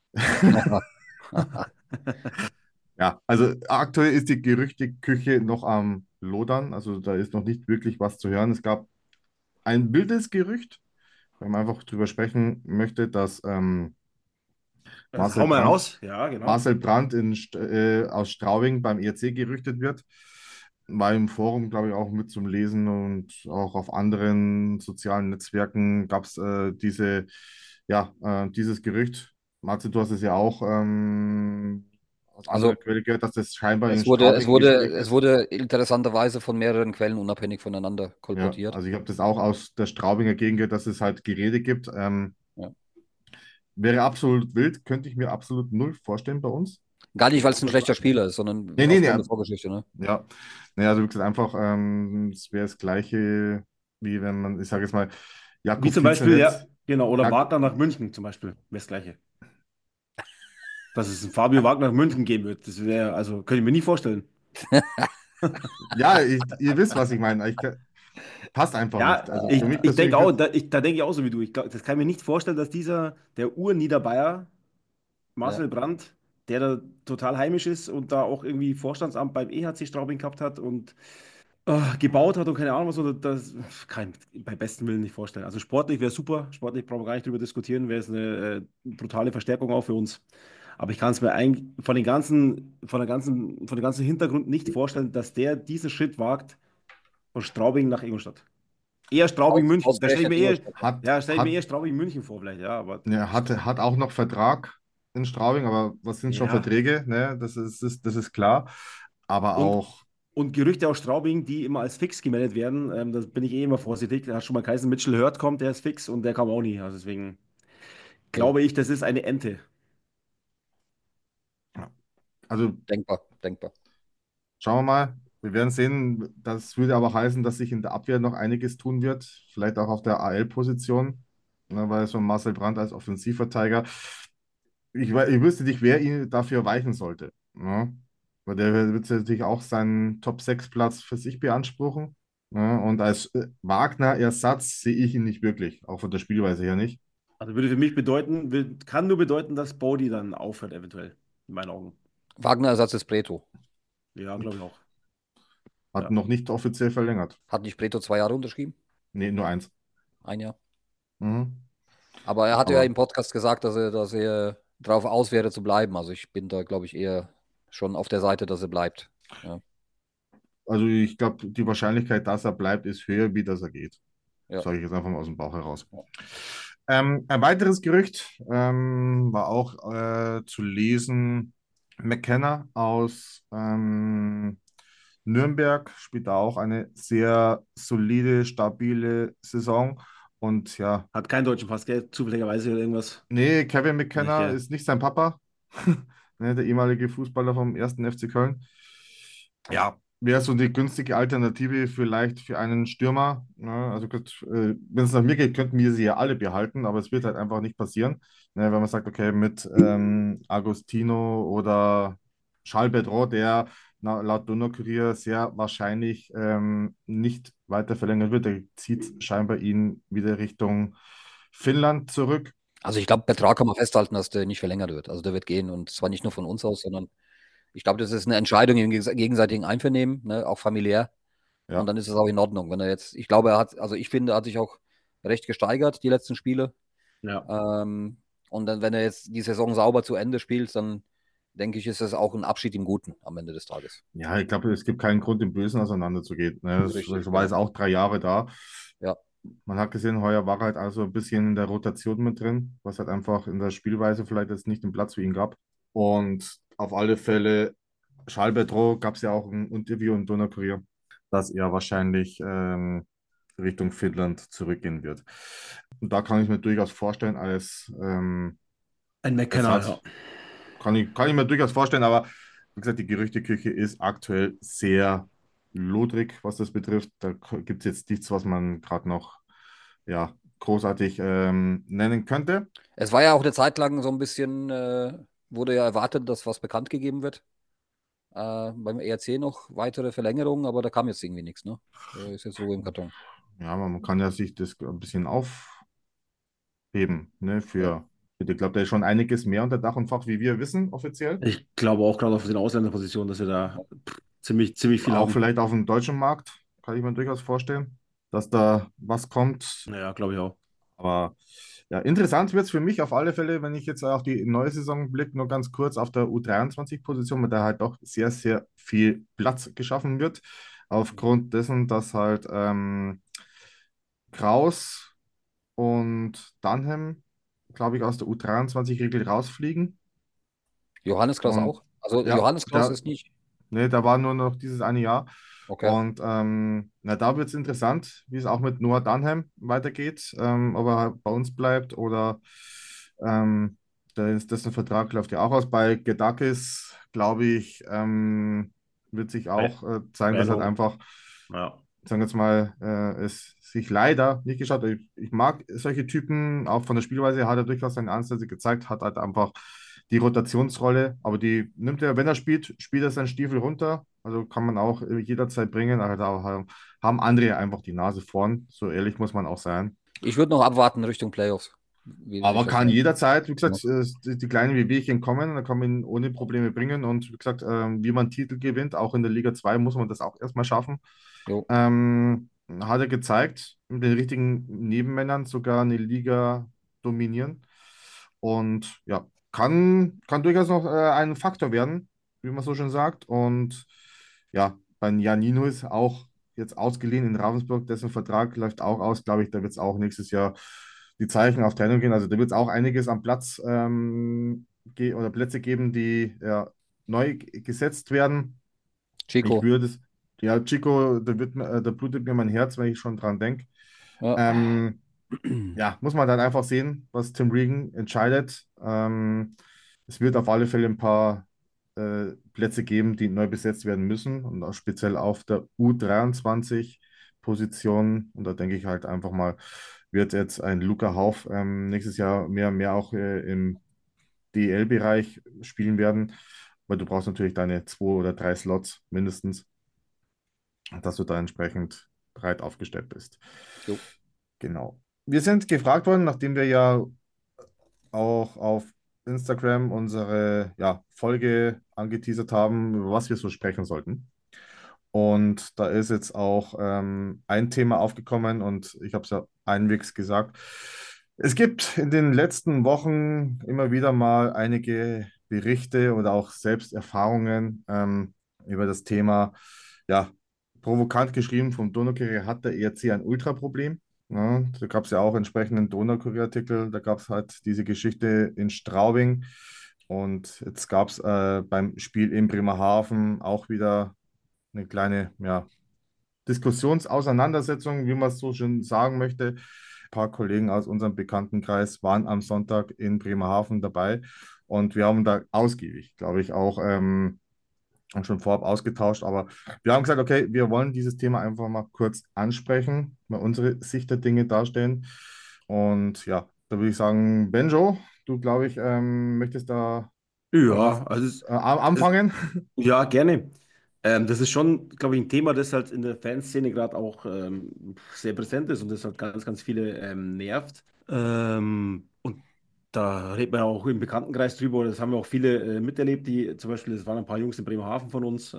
Ja, also aktuell ist die Gerüchteküche noch am Lodern, also da ist noch nicht wirklich was zu hören. Es gab ein wildes Gerücht, wenn man einfach drüber sprechen möchte, dass Das Marcel hau mal Brandt, raus. Ja, genau. Marcel Brandt aus Straubing beim ERC gerüchtet wird. War im Forum, glaube ich, auch mit zum Lesen und auch auf anderen sozialen Netzwerken gab es dieses Gerücht. Marcel, du hast es ja auch aus anderer Also Quelle gehört, dass das scheinbar in es wurde, es Straubing ein wurde, Gespräch es ist. wurde interessanterweise von mehreren Quellen unabhängig voneinander Ja, kolportiert. also ich habe das auch aus der Straubinger Gegend gehört, dass es halt Gerede gibt. Ja. Wäre absolut wild, könnte ich mir absolut null vorstellen bei uns. Gar nicht, weil es ein schlechter Spieler ist, sondern Nee, nee, nee. aufgrund der Vorgeschichte. Ne? Ja, naja, also wie gesagt, einfach, es wäre das Gleiche, wie wenn man, ich sage jetzt mal, Wie Jakub zum Beispiel, ja, Kieseletz, genau. Oder ja, Wagner nach München zum Beispiel. Wäre das Gleiche. Dass es ein Fabio Wagner nach München geben wird. Das wäre, also, könnte ich mir nie vorstellen. ja, ihr wisst, was ich meine. Passt einfach nicht. Ja, Also für ich, mich ich denke persönlich auch, wird, da denke ich auch so wie du. Ich glaub, das kann ich mir nicht vorstellen, dass der Ur-Niederbayer, Ja. Marcel Brandt, der da total heimisch ist und da auch irgendwie Vorstandsamt beim EHC Straubing gehabt hat und gebaut hat und keine Ahnung was, oder das kann ich mir bei besten Willen nicht vorstellen. Also sportlich wäre super, sportlich brauchen wir gar nicht drüber diskutieren, wäre es eine brutale Verstärkung auch für uns. Aber ich kann es mir eigentlich von dem ganzen Hintergrund nicht vorstellen, dass der diesen Schritt wagt von Straubing nach Ingolstadt. Eher Straubing-München. Da stelle ich Ausgerechnet mir eher, Ingolstadt. hat, ja, stelle ich mir hat, eher Straubing-München vor, vielleicht, ja, aber ne, hat auch noch Vertrag in Straubing, aber was sind schon ja. Verträge? Ne? Das ist klar. Aber Und, auch, und Gerüchte aus Straubing, die immer als fix gemeldet werden, da bin ich eh immer vorsichtig. Da hat schon mal geheißen, Mitchell Hurt kommt, der ist fix und der kam auch nie. Also deswegen Ja, glaube ich, das ist eine Ente. ja, also denkbar, denkbar. schauen wir mal. Wir werden sehen. Das würde aber heißen, dass sich in der Abwehr noch einiges tun wird. Vielleicht auch auf der AL-Position. Ne, weil so ein Marcel Brandt als Offensivverteidiger, ich wüsste nicht, wer ihn dafür weichen sollte. Ne? Weil der wird natürlich auch seinen Top-6-Platz für sich beanspruchen. Ne? Und als Wagner-Ersatz sehe ich ihn nicht wirklich, auch von der Spielweise her nicht. Also würde für mich bedeuten, kann nur bedeuten, dass Bodie dann aufhört, eventuell, in meinen Augen. Wagner-Ersatz ist Preto. Ja, glaube ich auch. Hat Ja. noch nicht offiziell verlängert. Hat nicht Preto 2 Jahre unterschrieben? Nee, nur eins. Ein Jahr. Mhm. Aber er hatte ja Aber im Podcast gesagt, dass er drauf aus wäre zu bleiben. Also ich bin da, glaube ich, eher schon auf der Seite, dass er bleibt. Ja, also ich glaube, die Wahrscheinlichkeit, dass er bleibt, ist höher, wie dass er geht. ja. Sage ich jetzt einfach mal aus dem Bauch heraus. Ja. Ein weiteres Gerücht war auch zu lesen, McKenna aus Nürnberg spielt da auch eine sehr solide, stabile Saison. Und ja, Hat keinen deutschen Pass, gell? Zufälligerweise oder irgendwas. nee, Kevin Nicht, McKenna gell? ist nicht sein Papa, ne, der ehemalige Fußballer vom ersten FC Köln. Ja, wäre so die günstige Alternative vielleicht für einen Stürmer. Ne? Also wenn es nach mir geht, könnten wir sie ja alle behalten, aber es wird halt einfach nicht passieren. Ne? Wenn man sagt, okay, mit Agostino oder Charles Bedro, der laut Dono-Kurier sehr wahrscheinlich nicht weiter verlängert wird, der zieht scheinbar ihn wieder Richtung Finnland zurück. Also ich glaube, Betrag kann man festhalten, dass der nicht verlängert wird. Also der wird gehen und zwar nicht nur von uns aus, sondern ich glaube, das ist eine Entscheidung im gegenseitigen Einvernehmen, ne, auch familiär. Und Ja. dann ist es auch in Ordnung, wenn er jetzt, ich glaube, also ich finde, er hat sich auch recht gesteigert, die letzten Spiele. Ja. Ähm, und dann, wenn er jetzt die Saison sauber zu Ende spielt, dann denke ich, ist es auch ein Abschied im Guten am Ende des Tages. Ja, ich glaube, es gibt keinen Grund, im Bösen auseinanderzugehen. Ne? Richtig, Das war genau. jetzt auch 3 Jahre da. Ja. Man hat gesehen, heuer war er halt also ein bisschen in der Rotation mit drin, was halt einfach in der Spielweise vielleicht jetzt nicht den Platz für ihn gab. Und auf alle Fälle, Charles Bertrand gab es ja auch ein Interview im Donaukurier, dass er wahrscheinlich Richtung Finnland zurückgehen wird. Und da kann ich mir durchaus vorstellen, als Ein McKenna, Ersatz, ja. kann ich mir durchaus vorstellen, aber wie gesagt, die Gerüchteküche ist aktuell sehr lodrig, was das betrifft. Da gibt es jetzt nichts, was man gerade noch ja, großartig nennen könnte. Es war ja auch eine Zeit lang so ein bisschen, wurde ja erwartet, dass was bekannt gegeben wird. Beim ERC noch weitere Verlängerungen, aber da kam jetzt irgendwie nichts, ne? Ist jetzt so im Karton. Ja, man kann ja sich das ein bisschen aufheben, ne, Ja. ich glaube, da ist schon einiges mehr unter Dach und Fach, wie wir wissen, offiziell. Ich glaube auch gerade auf den Ausländerpositionen, dass wir da ziemlich viel Auch haben. vielleicht auf dem deutschen Markt, kann ich mir durchaus vorstellen, dass da was kommt. Naja, glaube ich auch. Aber ja, interessant wird es für mich auf alle Fälle, wenn ich jetzt auf die neue Saison blicke, nur ganz kurz auf der U23-Position, mit der halt doch sehr, sehr viel Platz geschaffen wird. Aufgrund dessen, dass halt Kraus und Dunham, glaube ich, aus der U23-Regel rausfliegen. Johannes Klaus Und auch? Also ja, Johannes Klaus ist nicht. ne, da war nur noch dieses eine Jahr. Okay. Und na, da wird es interessant, wie es auch mit Noah Dunham weitergeht, ob er bei uns bleibt oder dessen Vertrag läuft ja auch aus. Bei Gedakis, glaube ich, wird sich auch zeigen, dass halt Verlängerung. einfach, Ja. sagen wir jetzt mal, es sich leider nicht geschafft hat. Ich mag solche Typen, auch von der Spielweise hat er durchaus seine Ansätze gezeigt, hat halt einfach die Rotationsrolle, aber die nimmt er, wenn er spielt, spielt er seinen Stiefel runter. Also kann man auch jederzeit bringen. Also da haben andere einfach die Nase vorn. So ehrlich muss man auch sein. Ich würde noch abwarten Richtung Playoffs, wie sich Aber das kann da. jederzeit, wie Ja. gesagt, die kleinen Wehwehchen kommen, dann kann man ihn ohne Probleme bringen. Und wie gesagt, wie man Titel gewinnt, auch in der Liga 2 muss man das auch erstmal schaffen. Jo. Hat er gezeigt, mit den richtigen Nebenmännern sogar eine Liga dominieren. Und ja, kann durchaus noch ein Faktor werden, wie man so schön sagt. Und ja, bei Janino ist auch jetzt ausgeliehen in Ravensburg, dessen Vertrag läuft auch aus, glaube ich, da wird es auch nächstes Jahr die Zeichen auf Trennung gehen. Also da wird es auch einiges am Platz oder Plätze geben, die ja, neu gesetzt werden. Ich Chico. würde es, ja, Chico, da blutet mir mein Herz, wenn ich schon dran denke. Ja. Ähm, ja, muss man dann einfach sehen, was Tim Regan entscheidet. Es wird auf alle Fälle ein paar Plätze geben, die neu besetzt werden müssen und auch speziell auf der U23-Position. Und da denke ich halt einfach mal, wird jetzt ein Luca Hauff nächstes Jahr mehr und mehr auch im DEL-Bereich spielen werden, weil du brauchst natürlich deine 2 oder 3 Slots mindestens, dass du da entsprechend breit aufgestellt bist. Jo. Genau. Wir sind gefragt worden, nachdem wir ja auch auf Instagram unsere Folge angeteasert haben, über was wir so sprechen sollten. Und da ist jetzt auch ein Thema aufgekommen und ich habe es ja einwegs gesagt. Es gibt in den letzten Wochen immer wieder mal einige Berichte oder auch Selbsterfahrungen über das Thema, ja, provokant geschrieben vom Donaukurier hat der ERC ein Ultraproblem. Ja, da gab es ja auch entsprechenden Donaukurier-Artikel, da gab es halt diese Geschichte in Straubing und jetzt gab es beim Spiel in Bremerhaven auch wieder eine kleine, ja, Diskussionsauseinandersetzung, wie man es so schön sagen möchte. Ein paar Kollegen aus unserem Bekanntenkreis waren am Sonntag in Bremerhaven dabei und wir haben da ausgiebig, glaube ich, auch schon vorab ausgetauscht. Aber wir haben gesagt, okay, wir wollen dieses Thema einfach mal kurz ansprechen, mal unsere Sicht der Dinge darstellen. Und ja, da würde ich sagen, Benjo, du, glaube ich, möchtest da was Ja, also es, anfangen? ja, gerne. Das ist schon, glaube ich, ein Thema, das halt in der Fanszene gerade auch sehr präsent ist und das halt ganz, ganz viele nervt. Und da redet man ja auch im Bekanntenkreis drüber, das haben wir auch viele miterlebt, die zum Beispiel, das waren ein paar Jungs in Bremerhaven von uns.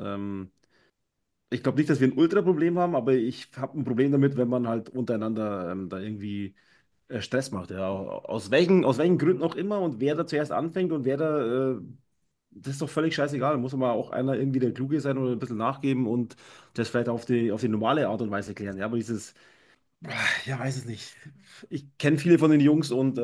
Ich glaube nicht, dass wir ein Ultra-Problem haben, aber ich habe ein Problem damit, wenn man halt untereinander da irgendwie Stress macht. Ja. Aus welchen Gründen auch immer und wer da zuerst anfängt und wer da das ist doch völlig scheißegal. Da muss aber auch einer irgendwie der Kluge sein oder ein bisschen nachgeben und das vielleicht auf die normale Art und Weise klären. Ja, aber dieses, ja, weiß es nicht. Ich kenne viele von den Jungs und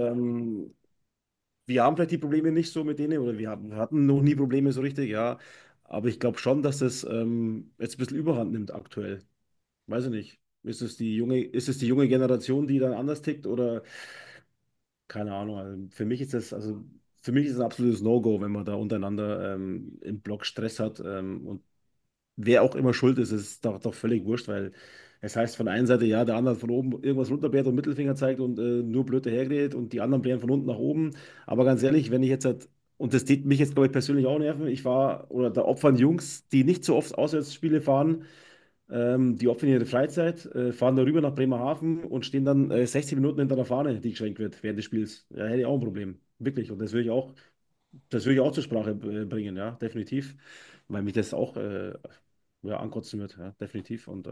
wir haben vielleicht die Probleme nicht so mit denen oder wir hatten noch nie Probleme so richtig, ja. Aber ich glaube schon, dass das jetzt ein bisschen Überhand nimmt aktuell. Weiß ich nicht. Ist es die junge Generation, die dann anders tickt oder keine Ahnung. Also für mich ist es ein absolutes No-Go, wenn man da untereinander im Block Stress hat. Und wer auch immer schuld ist, ist doch völlig wurscht, weil es heißt von der einen Seite, ja, der andere hat von oben irgendwas runterbläht und Mittelfinger zeigt und nur blöd dahergeredet und die anderen blähen von unten nach oben. Aber ganz ehrlich, wenn ich jetzt halt, und das tut mich jetzt, glaube ich, persönlich auch nerven, ich war, oder da opfern Jungs, die nicht so oft Auswärtsspiele fahren, die opfern ihre Freizeit, fahren darüber nach Bremerhaven und stehen dann 60 Minuten hinter der Fahne, die geschwenkt wird während des Spiels. Ja, hätte ich auch ein Problem. Wirklich. Und das will ich auch zur Sprache bringen, ja, definitiv. Weil mich das auch ja, ankotzen wird, ja, definitiv. Und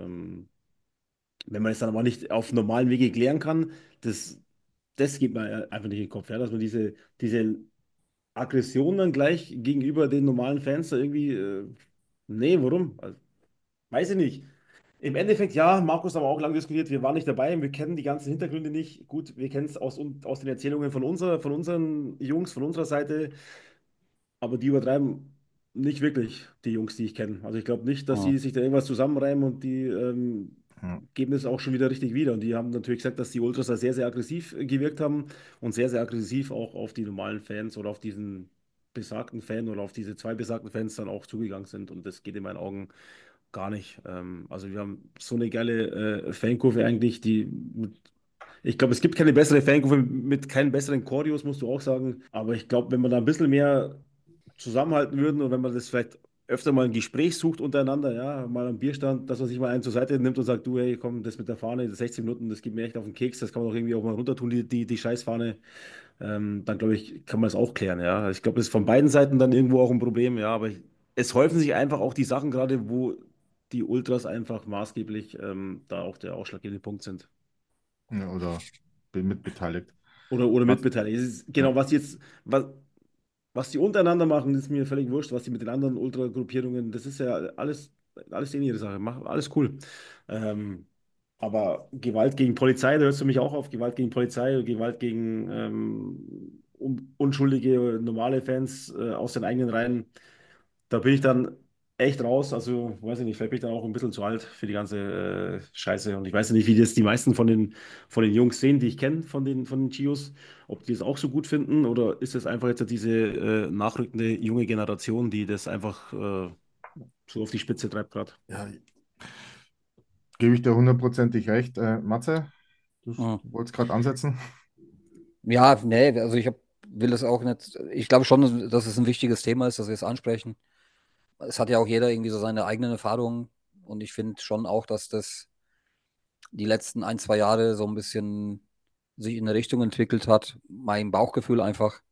wenn man es dann aber nicht auf normalen Wege klären kann, das geht mir einfach nicht in den Kopf, ja, dass man diese Aggression dann gleich gegenüber den normalen Fans da irgendwie, nee, warum? Also, weiß ich nicht. Im Endeffekt, ja, Markus haben wir auch lange diskutiert, wir waren nicht dabei, wir kennen die ganzen Hintergründe nicht. Gut, wir kennen es aus den Erzählungen von unseren Jungs, von unserer Seite. Aber die übertreiben nicht wirklich, die Jungs, die ich kenne. Also ich glaube nicht, dass Hm, sie sich da irgendwas zusammenreimen und die hm, geben es auch schon wieder richtig wieder. Und die haben natürlich gesagt, dass die Ultras da sehr, sehr aggressiv gewirkt haben und sehr, sehr aggressiv auch auf die normalen Fans oder auf diesen besagten Fan oder auf diese zwei besagten Fans dann auch zugegangen sind. Und das geht in meinen Augen gar nicht. Also wir haben so eine geile Fankurve eigentlich, ich glaube, es gibt keine bessere Fankurve mit keinen besseren Choreos, musst du auch sagen. Aber ich glaube, wenn man da ein bisschen mehr zusammenhalten würden und wenn man das vielleicht öfter mal ein Gespräch sucht untereinander, ja, mal am Bierstand, dass man sich mal einen zur Seite nimmt und sagt, du, hey, komm, das mit der Fahne, das 16 Minuten, das geht mir echt auf den Keks, das kann man doch irgendwie auch mal runter tun, die Scheißfahne. Dann glaube ich, kann man es auch klären, ja. Ich glaube, das ist von beiden Seiten dann irgendwo auch ein Problem, ja, aber es häufen sich einfach auch die Sachen gerade, wo die Ultras einfach maßgeblich da auch der ausschlaggebende Punkt sind. ja, oder bin mitbeteiligt. Oder Was? mitbeteiligt. Es ist, Ja. genau, was die untereinander machen, ist mir völlig wurscht. Was die mit den anderen Ultragruppierungen, das ist ja alles denen ihre Sache. Alles cool. Ähm, aber Gewalt gegen Polizei, da hörst du mich auch auf. Gewalt gegen Polizei, Gewalt gegen unschuldige, normale Fans aus den eigenen Reihen. Da bin ich dann echt raus. Also, weiß ich nicht, vielleicht bin ich dann auch ein bisschen zu alt für die ganze Scheiße. Und ich weiß ja nicht, wie das die meisten von den Jungs sehen, die ich kenne, von den Chios, ob die das auch so gut finden oder ist es einfach jetzt diese nachrückende junge Generation, die das einfach so auf die Spitze treibt gerade. Ja, gebe ich dir hundertprozentig recht. Matze, du Mhm. wolltest gerade ansetzen? Ja, nee, also will es auch nicht. Ich glaube schon, dass es ein wichtiges Thema ist, dass wir es ansprechen. Es hat ja auch jeder irgendwie so seine eigenen Erfahrungen. Und ich finde schon auch, dass das die letzten ein, zwei Jahre so ein bisschen sich in eine Richtung entwickelt hat. Mein Bauchgefühl einfach,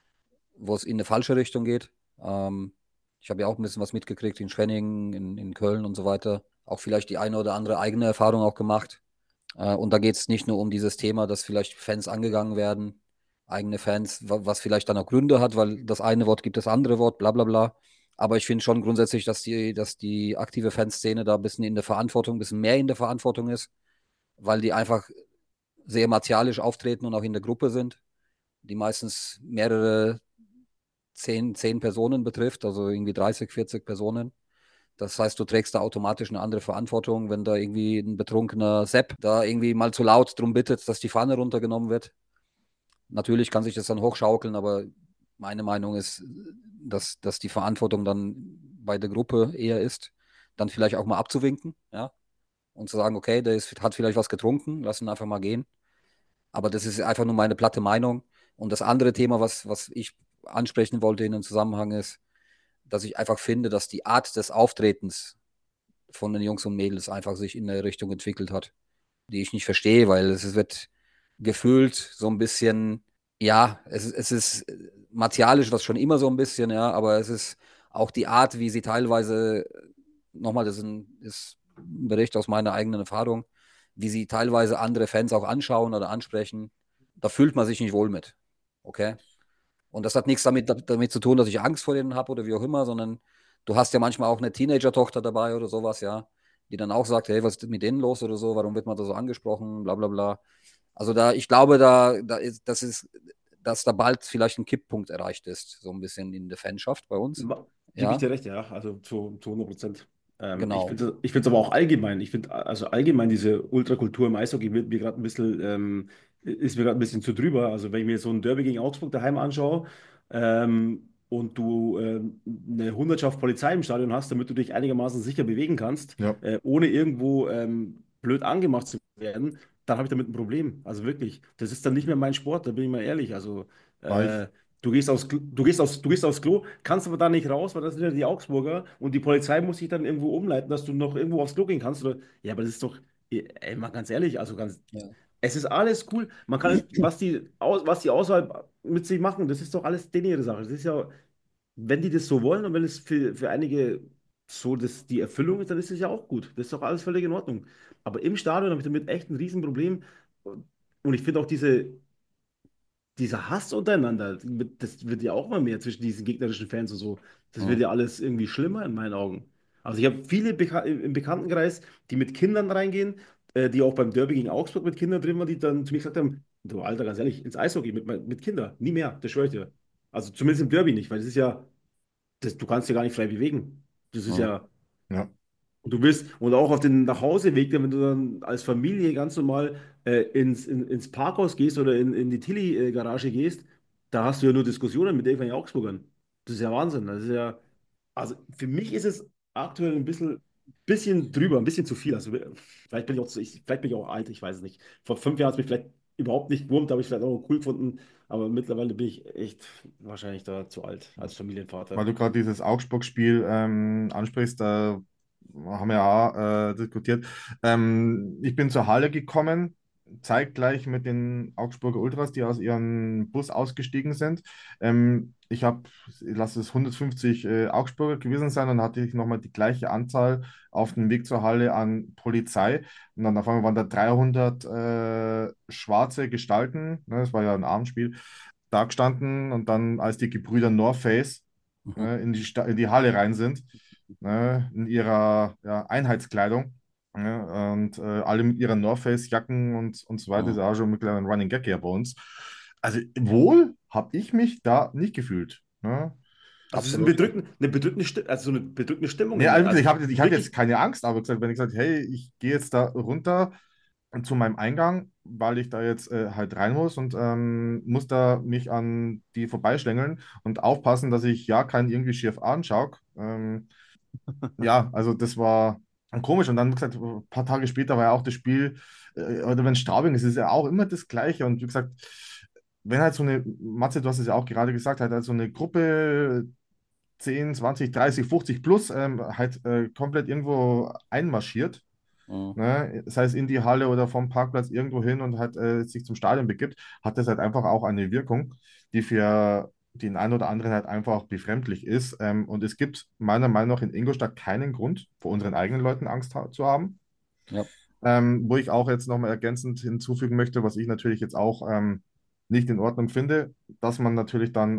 wo es in eine falsche Richtung geht. Ähm, Ich habe ja auch ein bisschen was mitgekriegt in Schwenningen, in Köln und so weiter. Auch vielleicht die eine oder andere eigene Erfahrung auch gemacht. Und da geht es nicht nur um dieses Thema, dass vielleicht Fans angegangen werden, eigene Fans, was vielleicht dann auch Gründe hat, weil das eine Wort gibt das andere Wort, bla bla bla. Aber ich finde schon grundsätzlich, dass die aktive Fanszene da ein bisschen in der Verantwortung, ein bisschen mehr in der Verantwortung ist, weil die einfach sehr martialisch auftreten und auch in der Gruppe sind, die meistens mehrere zehn Personen betrifft, also irgendwie 30, 40 Personen. Das heißt, du trägst da automatisch eine andere Verantwortung, wenn da irgendwie ein betrunkener Sepp da irgendwie mal zu laut drum bittet, dass die Fahne runtergenommen wird. Natürlich kann sich das dann hochschaukeln, aber meine Meinung ist, dass die Verantwortung dann bei der Gruppe eher ist, dann vielleicht auch mal abzuwinken, ja, und zu sagen, okay, hat vielleicht was getrunken, lass ihn einfach mal gehen. Aber das ist einfach nur meine platte Meinung. Und das andere Thema, was ich ansprechen wollte in dem Zusammenhang ist, dass ich einfach finde, dass die Art des Auftretens von den Jungs und Mädels einfach sich in eine Richtung entwickelt hat, die ich nicht verstehe, weil es wird gefühlt so ein bisschen, ja, es ist martialisch, was schon immer so ein bisschen, ja, aber es ist auch die Art, wie sie teilweise, nochmal, ist ein Bericht aus meiner eigenen Erfahrung, wie sie teilweise andere Fans auch anschauen oder ansprechen, da fühlt man sich nicht wohl mit. Okay? Und das hat nichts damit zu tun, dass ich Angst vor denen habe oder wie auch immer, sondern du hast ja manchmal auch eine Teenager-Tochter dabei oder sowas, ja, die dann auch sagt, hey, was ist mit denen los oder so, warum wird man da so angesprochen, bla bla bla. Also ich glaube, dass da bald vielleicht ein Kipppunkt erreicht ist, so ein bisschen in der Fanschaft bei uns. Gebe ich Ja, dir recht, ja, also zu 100%. Ich genau. finde ich aber auch allgemein, ich finde also allgemein diese Ultrakultur im Eishockey wird mir gerade ein bisschen, ist mir gerade ein bisschen zu drüber. Also wenn ich mir so ein Derby gegen Augsburg daheim anschaue und du eine Hundertschaft Polizei im Stadion hast, damit du dich einigermaßen sicher bewegen kannst, Ja, ohne irgendwo blöd angemacht zu werden, dann habe ich damit ein Problem. Also wirklich, das ist dann nicht mehr mein Sport, da bin ich mal ehrlich. Also war ich. äh, du gehst aufs Klo, kannst aber da nicht raus, weil das sind ja die Augsburger und die Polizei muss sich dann irgendwo umleiten, dass du noch irgendwo aufs Klo gehen kannst. Oder, ja, aber das ist doch, ey, mal ganz ehrlich, also Ja. es ist alles cool. Man kann, was die Auswahl mit sich machen, das ist doch alles denen ihre Sache. Das ist ja, wenn die das so wollen und wenn es für einige so die Erfüllung ist, dann ist es ja auch gut. Das ist doch alles völlig in Ordnung. Aber im Stadion habe ich damit echt ein Riesenproblem. Und ich finde auch dieser Hass untereinander, das wird ja auch mal mehr zwischen diesen gegnerischen Fans und so. Das wird Mhm. ja alles irgendwie schlimmer in meinen Augen. Also ich habe viele im Bekanntenkreis, die mit Kindern reingehen, die auch beim Derby gegen Augsburg mit Kindern drin waren, die dann zu mir gesagt haben, du Alter, ganz ehrlich, ins Eishockey mit Kindern, nie mehr, das schwöre ich dir. Also zumindest im Derby nicht, weil das ist ja, du kannst dich gar nicht frei bewegen. Das ist Mhm. ja, Ja, und du bist, und auch auf den Nachhauseweg, wenn du dann als Familie ganz normal ins Parkhaus gehst oder in die Tilly-Garage gehst, da hast du ja nur Diskussionen mit irgendwelchen Augsburgern. Das ist ja Wahnsinn. Das ist ja, also für mich ist es aktuell ein bisschen drüber, ein bisschen zu viel. Also vielleicht bin ich auch alt, ich weiß es nicht. Vor 5 Jahren hat es mich vielleicht überhaupt nicht gewurmt, habe ich vielleicht auch cool gefunden, aber mittlerweile bin ich echt wahrscheinlich da zu alt als weil Familienvater. du gerade dieses Augsburg-Spiel ansprichst, da haben wir ja auch diskutiert. Ich bin zur Halle gekommen, zeitgleich mit den Augsburger Ultras, die aus ihrem Bus ausgestiegen sind. Ich lasse es 150 Augsburger gewesen sein, dann hatte ich nochmal die gleiche Anzahl auf dem Weg zur Halle an Polizei. Und dann auf einmal waren da 300 schwarze Gestalten, ne, das war ja ein Abendspiel, da gestanden und dann, als die Gebrüder North Face Mhm. in die Halle rein sind, ne, in ihrer ja, Einheitskleidung. Ne, und alle mit ihren North Face-Jacken und so weiter, ist Mhm. auch schon mittlerweile ein Running Gag hier bei uns. Also wohl habe ich mich da nicht gefühlt. Ne? Also es ist Absolut. eine bedrückende Stimmung, also so eine bedrückende Stimmung Nee, also Also ich hatte jetzt wirklich, keine Angst, aber gesagt, wenn ich gesagt, hey, ich gehe jetzt da runter zu meinem Eingang, weil ich da jetzt halt rein muss und muss da mich an die vorbeischlängeln und aufpassen, dass ich ja keinen irgendwie schief anschaue. Ja, also das war komisch. Und dann, wie gesagt, ein paar Tage später war ja auch das Spiel, oder wenn Straubing ist, ist ja auch immer das Gleiche. Und wie gesagt, wenn halt so eine, Matze, du hast es ja auch gerade gesagt, halt so eine Gruppe 10, 20, 30, 50 plus halt komplett irgendwo einmarschiert, Mhm. ne, sei es in die Halle oder vom Parkplatz irgendwo hin und halt sich zum Stadion begibt, hat das halt einfach auch eine Wirkung, die für den einen oder anderen halt einfach befremdlich ist. Und es gibt meiner Meinung nach in Ingolstadt keinen Grund, vor unseren eigenen Leuten Angst ha zu haben. Ja. Wo ich auch jetzt nochmal ergänzend hinzufügen möchte, was ich natürlich jetzt auch nicht in Ordnung finde, dass man natürlich dann,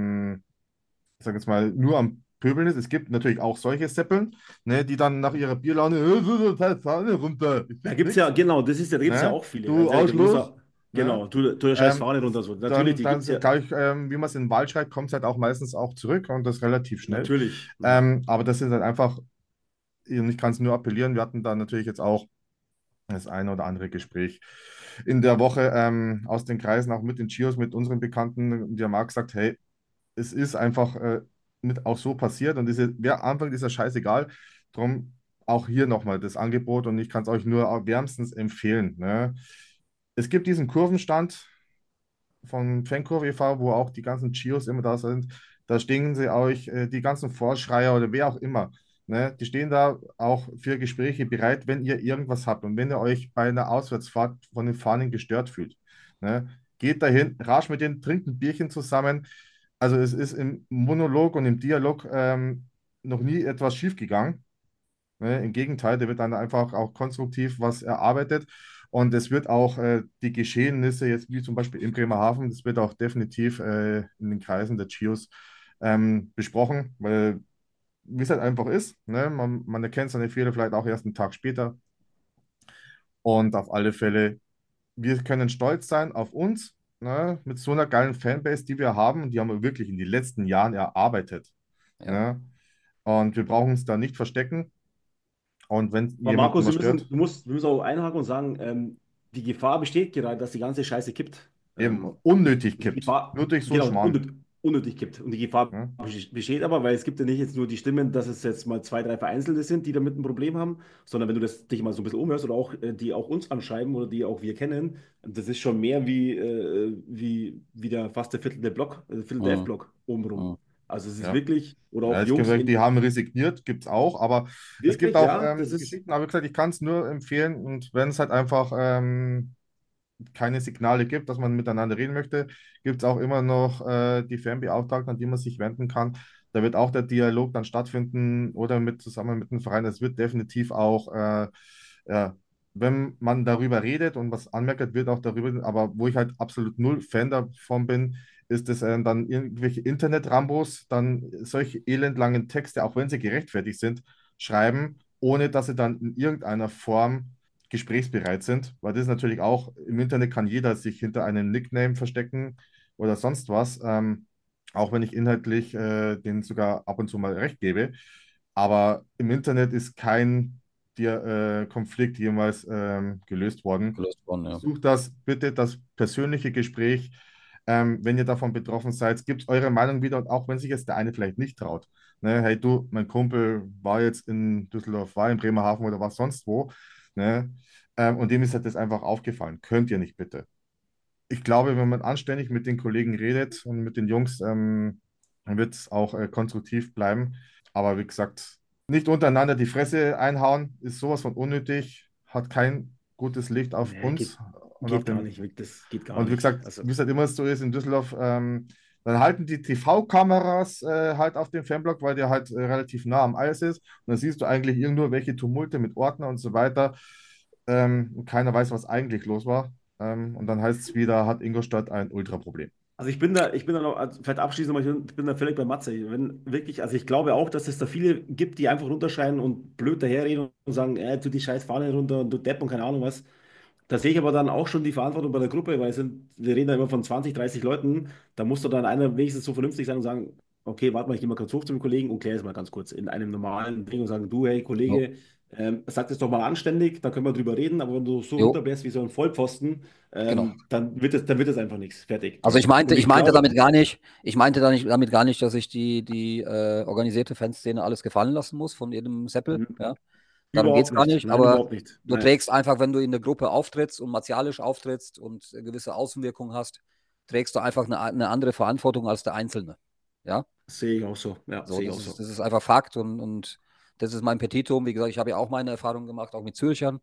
ich sage jetzt mal, nur am Pöbeln ist. Es gibt natürlich auch solche Seppeln, ne, die dann nach ihrer Bierlaune, Fahne runter, ich da krieg gibt es ja, nix, genau, da gibt es ja ne, auch viele, du ganz ehrlich, da muss Arschloch, er, ne, genau, tu der scheiß ähm, Fahne runter so. Natürlich, dann, die gibt es dann ja, gleich, wie man es in den Wald schreit, kommt es halt auch meistens auch zurück und das relativ schnell. natürlich. Aber das ist halt einfach, und ich kann es nur appellieren, wir hatten da natürlich jetzt auch das eine oder andere Gespräch in der Woche aus den Kreisen, auch mit den Chios, mit unseren Bekannten, die haben auch gesagt, hey, es ist einfach mit auch so passiert und wer anfängt, ist ja scheißegal. Darum auch hier nochmal das Angebot und ich kann es euch nur wärmstens empfehlen. Ne? Es gibt diesen Kurvenstand von Fankurve e.V., wo auch die ganzen Chios immer da sind. Da stehen sie euch, die ganzen Vorschreier oder wer auch immer. Ne? Die stehen da auch für Gespräche bereit, wenn ihr irgendwas habt und wenn ihr euch bei einer Auswärtsfahrt von den Fahnen gestört fühlt. Ne? Geht dahin, rasch mit denen, trinkt ein Bierchen zusammen. Also es ist im Monolog und im Dialog noch nie etwas schiefgegangen. Ne? Im Gegenteil, da wird dann einfach auch konstruktiv was erarbeitet. Und es wird auch die Geschehnisse, jetzt wie zum Beispiel in Bremerhaven, das wird auch definitiv in den Kreisen der Chios besprochen, weil wie es halt einfach ist, ne? Man erkennt seine Fehler vielleicht auch erst einen Tag später. Und auf alle Fälle, wir können stolz sein auf uns, ne? Mit so einer geilen Fanbase, die wir haben. Und die haben wir wirklich in den letzten Jahren erarbeitet. Ja. Ne? Und wir brauchen uns da nicht verstecken. Und wenn Aber jemandem Markus, was stört, wir müssen auch einhaken und sagen, die Gefahr besteht gerade, dass die ganze Scheiße kippt. eben unnötig Die kippt. Gefahr, Nur durch so einen genau, Schmarrn. unnötig kippt. Und die Gefahr Ne? besteht aber, weil es gibt ja nicht jetzt nur die Stimmen, dass es jetzt mal zwei, drei Vereinzelte sind, die damit ein Problem haben, sondern wenn du dich mal so ein bisschen umhörst oder auch die auch uns anschreiben oder die auch wir kennen, das ist schon mehr wie der fast der Viertel der Mhm. F-Block obenrum. Mhm. Also es ist Ja. wirklich, oder Ja, auch es gibt Jungs welche, die in, haben resigniert, gibt es auch, aber es gibt wirklich, auch ja, das ist. Geschichten, aber wie gesagt, ich kann es nur empfehlen und wenn es halt einfach keine Signale gibt, dass man miteinander reden möchte, gibt es auch immer noch die Fernbeauftragten, an die man sich wenden kann. Da wird auch der Dialog dann stattfinden oder zusammen mit dem Verein. Es wird definitiv auch, ja, wenn man darüber redet und was anmerkt, wird auch darüber, aber wo ich halt absolut null Fan davon bin, ist es dann irgendwelche Internet-Rambos, dann solche elendlangen Texte, auch wenn sie gerechtfertigt sind, schreiben, ohne dass sie dann in irgendeiner Form gesprächsbereit sind, weil das ist natürlich auch, im Internet kann jeder sich hinter einem Nickname verstecken oder sonst was, auch wenn ich inhaltlich denen sogar ab und zu mal recht gebe. Aber im Internet ist kein Konflikt jemals gelöst worden. Gelöst worden, ja. Sucht das bitte, das persönliche Gespräch. Wenn ihr davon betroffen seid, gebt eure Meinung wieder und auch wenn sich jetzt der eine vielleicht nicht traut. Ne, hey du, mein Kumpel war jetzt in Düsseldorf, war in Bremerhaven oder war sonst wo. Ne? Und dem ist halt das einfach aufgefallen. Könnt ihr nicht bitte. Ich glaube, wenn man anständig mit den Kollegen redet und mit den Jungs, dann wird es auch konstruktiv bleiben. Aber wie gesagt, nicht untereinander die Fresse einhauen, ist sowas von unnötig, hat kein gutes Licht auf Nee, uns und auf geht gar den. nicht, das geht gar Und wie nicht. gesagt, Also, wie es halt immer so ist in Düsseldorf, dann halten die TV-Kameras halt auf dem Fanblock, weil der halt relativ nah am Eis ist. Und dann siehst du eigentlich irgendwo welche Tumulte mit Ordner und so weiter. Und keiner weiß, was eigentlich los war. Und dann heißt es wieder, hat Ingolstadt ein Ultraproblem. also ich bin da noch, also vielleicht abschließend mal, ich bin da völlig bei Matze. Wenn wirklich, also ich glaube auch, dass es da viele gibt, die einfach runterschreien und blöd daherreden und sagen, tu die scheiß Fahne runter und du Depp und keine Ahnung was. Da sehe ich aber dann auch schon die Verantwortung bei der Gruppe, weil wir reden da immer von 20, 30 Leuten. Da muss doch dann einer wenigstens so vernünftig sein und sagen, okay, warte mal, ich gehe mal kurz hoch zum Kollegen und kläre es mal ganz kurz in einem normalen Ding und sagen, du, hey Jo, Kollege, sag das doch mal anständig, da können wir drüber reden, aber wenn du so jo, runterbläst wie so ein Vollpfosten, genau. dann wird es einfach nichts. Fertig. Also Und ich ich meinte glaube, damit gar nicht, damit gar nicht, dass ich die organisierte Fanszene alles gefallen lassen muss von jedem Seppel. Ja. Darum geht überhaupt es gar nicht. nicht, Nein, aber überhaupt nicht. du Nein, trägst einfach, wenn du in der Gruppe auftrittst und martialisch auftrittst und gewisse Außenwirkungen hast, trägst du einfach eine andere Verantwortung als der Einzelne. Ja, sehe ich auch so. Ja, so, sehe ich auch so. das ist einfach Fakt und das ist mein Petitum. Wie gesagt, ich habe ja auch meine Erfahrungen gemacht, auch mit Zürchern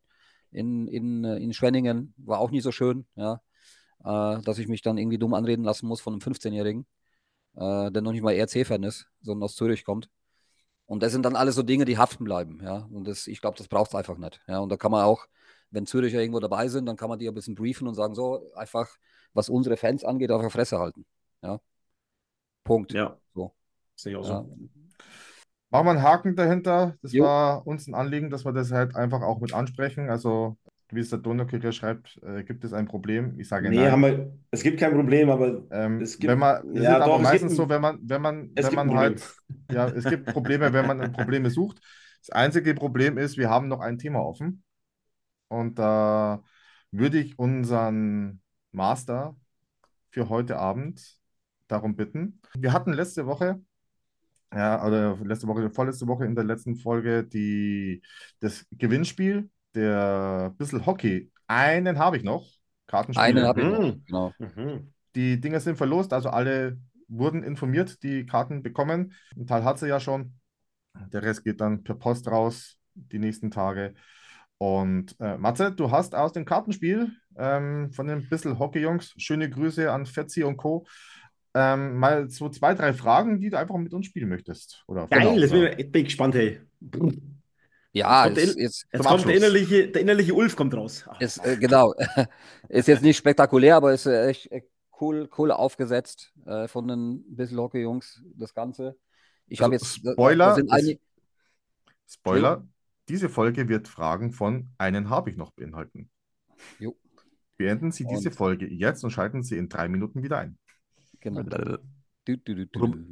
in Schwenningen. War auch nie so schön, ja, dass ich mich dann irgendwie dumm anreden lassen muss von einem 15-Jährigen, der noch nicht mal ERC-Fan ist, sondern aus Zürich kommt. Und das sind dann alles so Dinge, die haften bleiben, ja. Und ich glaube, das braucht es einfach nicht. Ja. Und da kann man auch, wenn Züricher irgendwo dabei sind, dann kann man die ein bisschen briefen und sagen, so, einfach, was unsere Fans angeht, auf der Fresse halten. Ja. Punkt. Ja, So. sehe ich auch Ja. so. Machen wir einen Haken dahinter. Das Jo. war uns ein Anliegen, dass wir das halt einfach auch mit ansprechen. Also, wie es der Donaukicker schreibt, gibt es ein Problem? Ich sage Nee, haben nein. wir, es gibt kein Problem, aber Es ist ja aber doch, meistens so, es wenn gibt ein man Problem. halt, ja, es gibt Probleme, wenn man Probleme sucht. Das einzige Problem ist, wir haben noch ein Thema offen. Und da würde ich unseren Master für heute Abend darum bitten. Wir hatten letzte Woche, ja, oder letzte Woche, vorletzte Woche in der letzten Folge das Gewinnspiel der Bissl Hockey. Einen habe ich noch, Einen Kartenspiele. habe ich noch. Mhm. Genau. Mhm. Die Dinger sind verlost, also alle wurden informiert, die Karten bekommen. Ein Teil hat sie ja schon. Der Rest geht dann per Post raus die nächsten Tage. Und Matze, du hast aus dem Kartenspiel von den Bissl Hockey-Jungs, schöne Grüße an Fetzi und Co., mal so zwei, drei Fragen, die du einfach mit uns spielen möchtest. Oder Geil, genau, oder jetzt bin ich gespannt, hey. Jetzt Ja, kommt ist jetzt, zum jetzt kommt Abschluss. der innerliche Ulf kommt raus. Ach, genau. Ist jetzt nicht spektakulär, aber ist echt cool aufgesetzt von den Bissl Hockey-Jungs, das Ganze. Ich habe Also jetzt, da sind einige. Entschuldigung? Spoiler, diese Folge wird Fragen von einen habe ich noch beinhalten. Jo. Beenden Sie diese Und Folge jetzt und schalten Sie in 3 Minuten wieder ein. genau. Rum.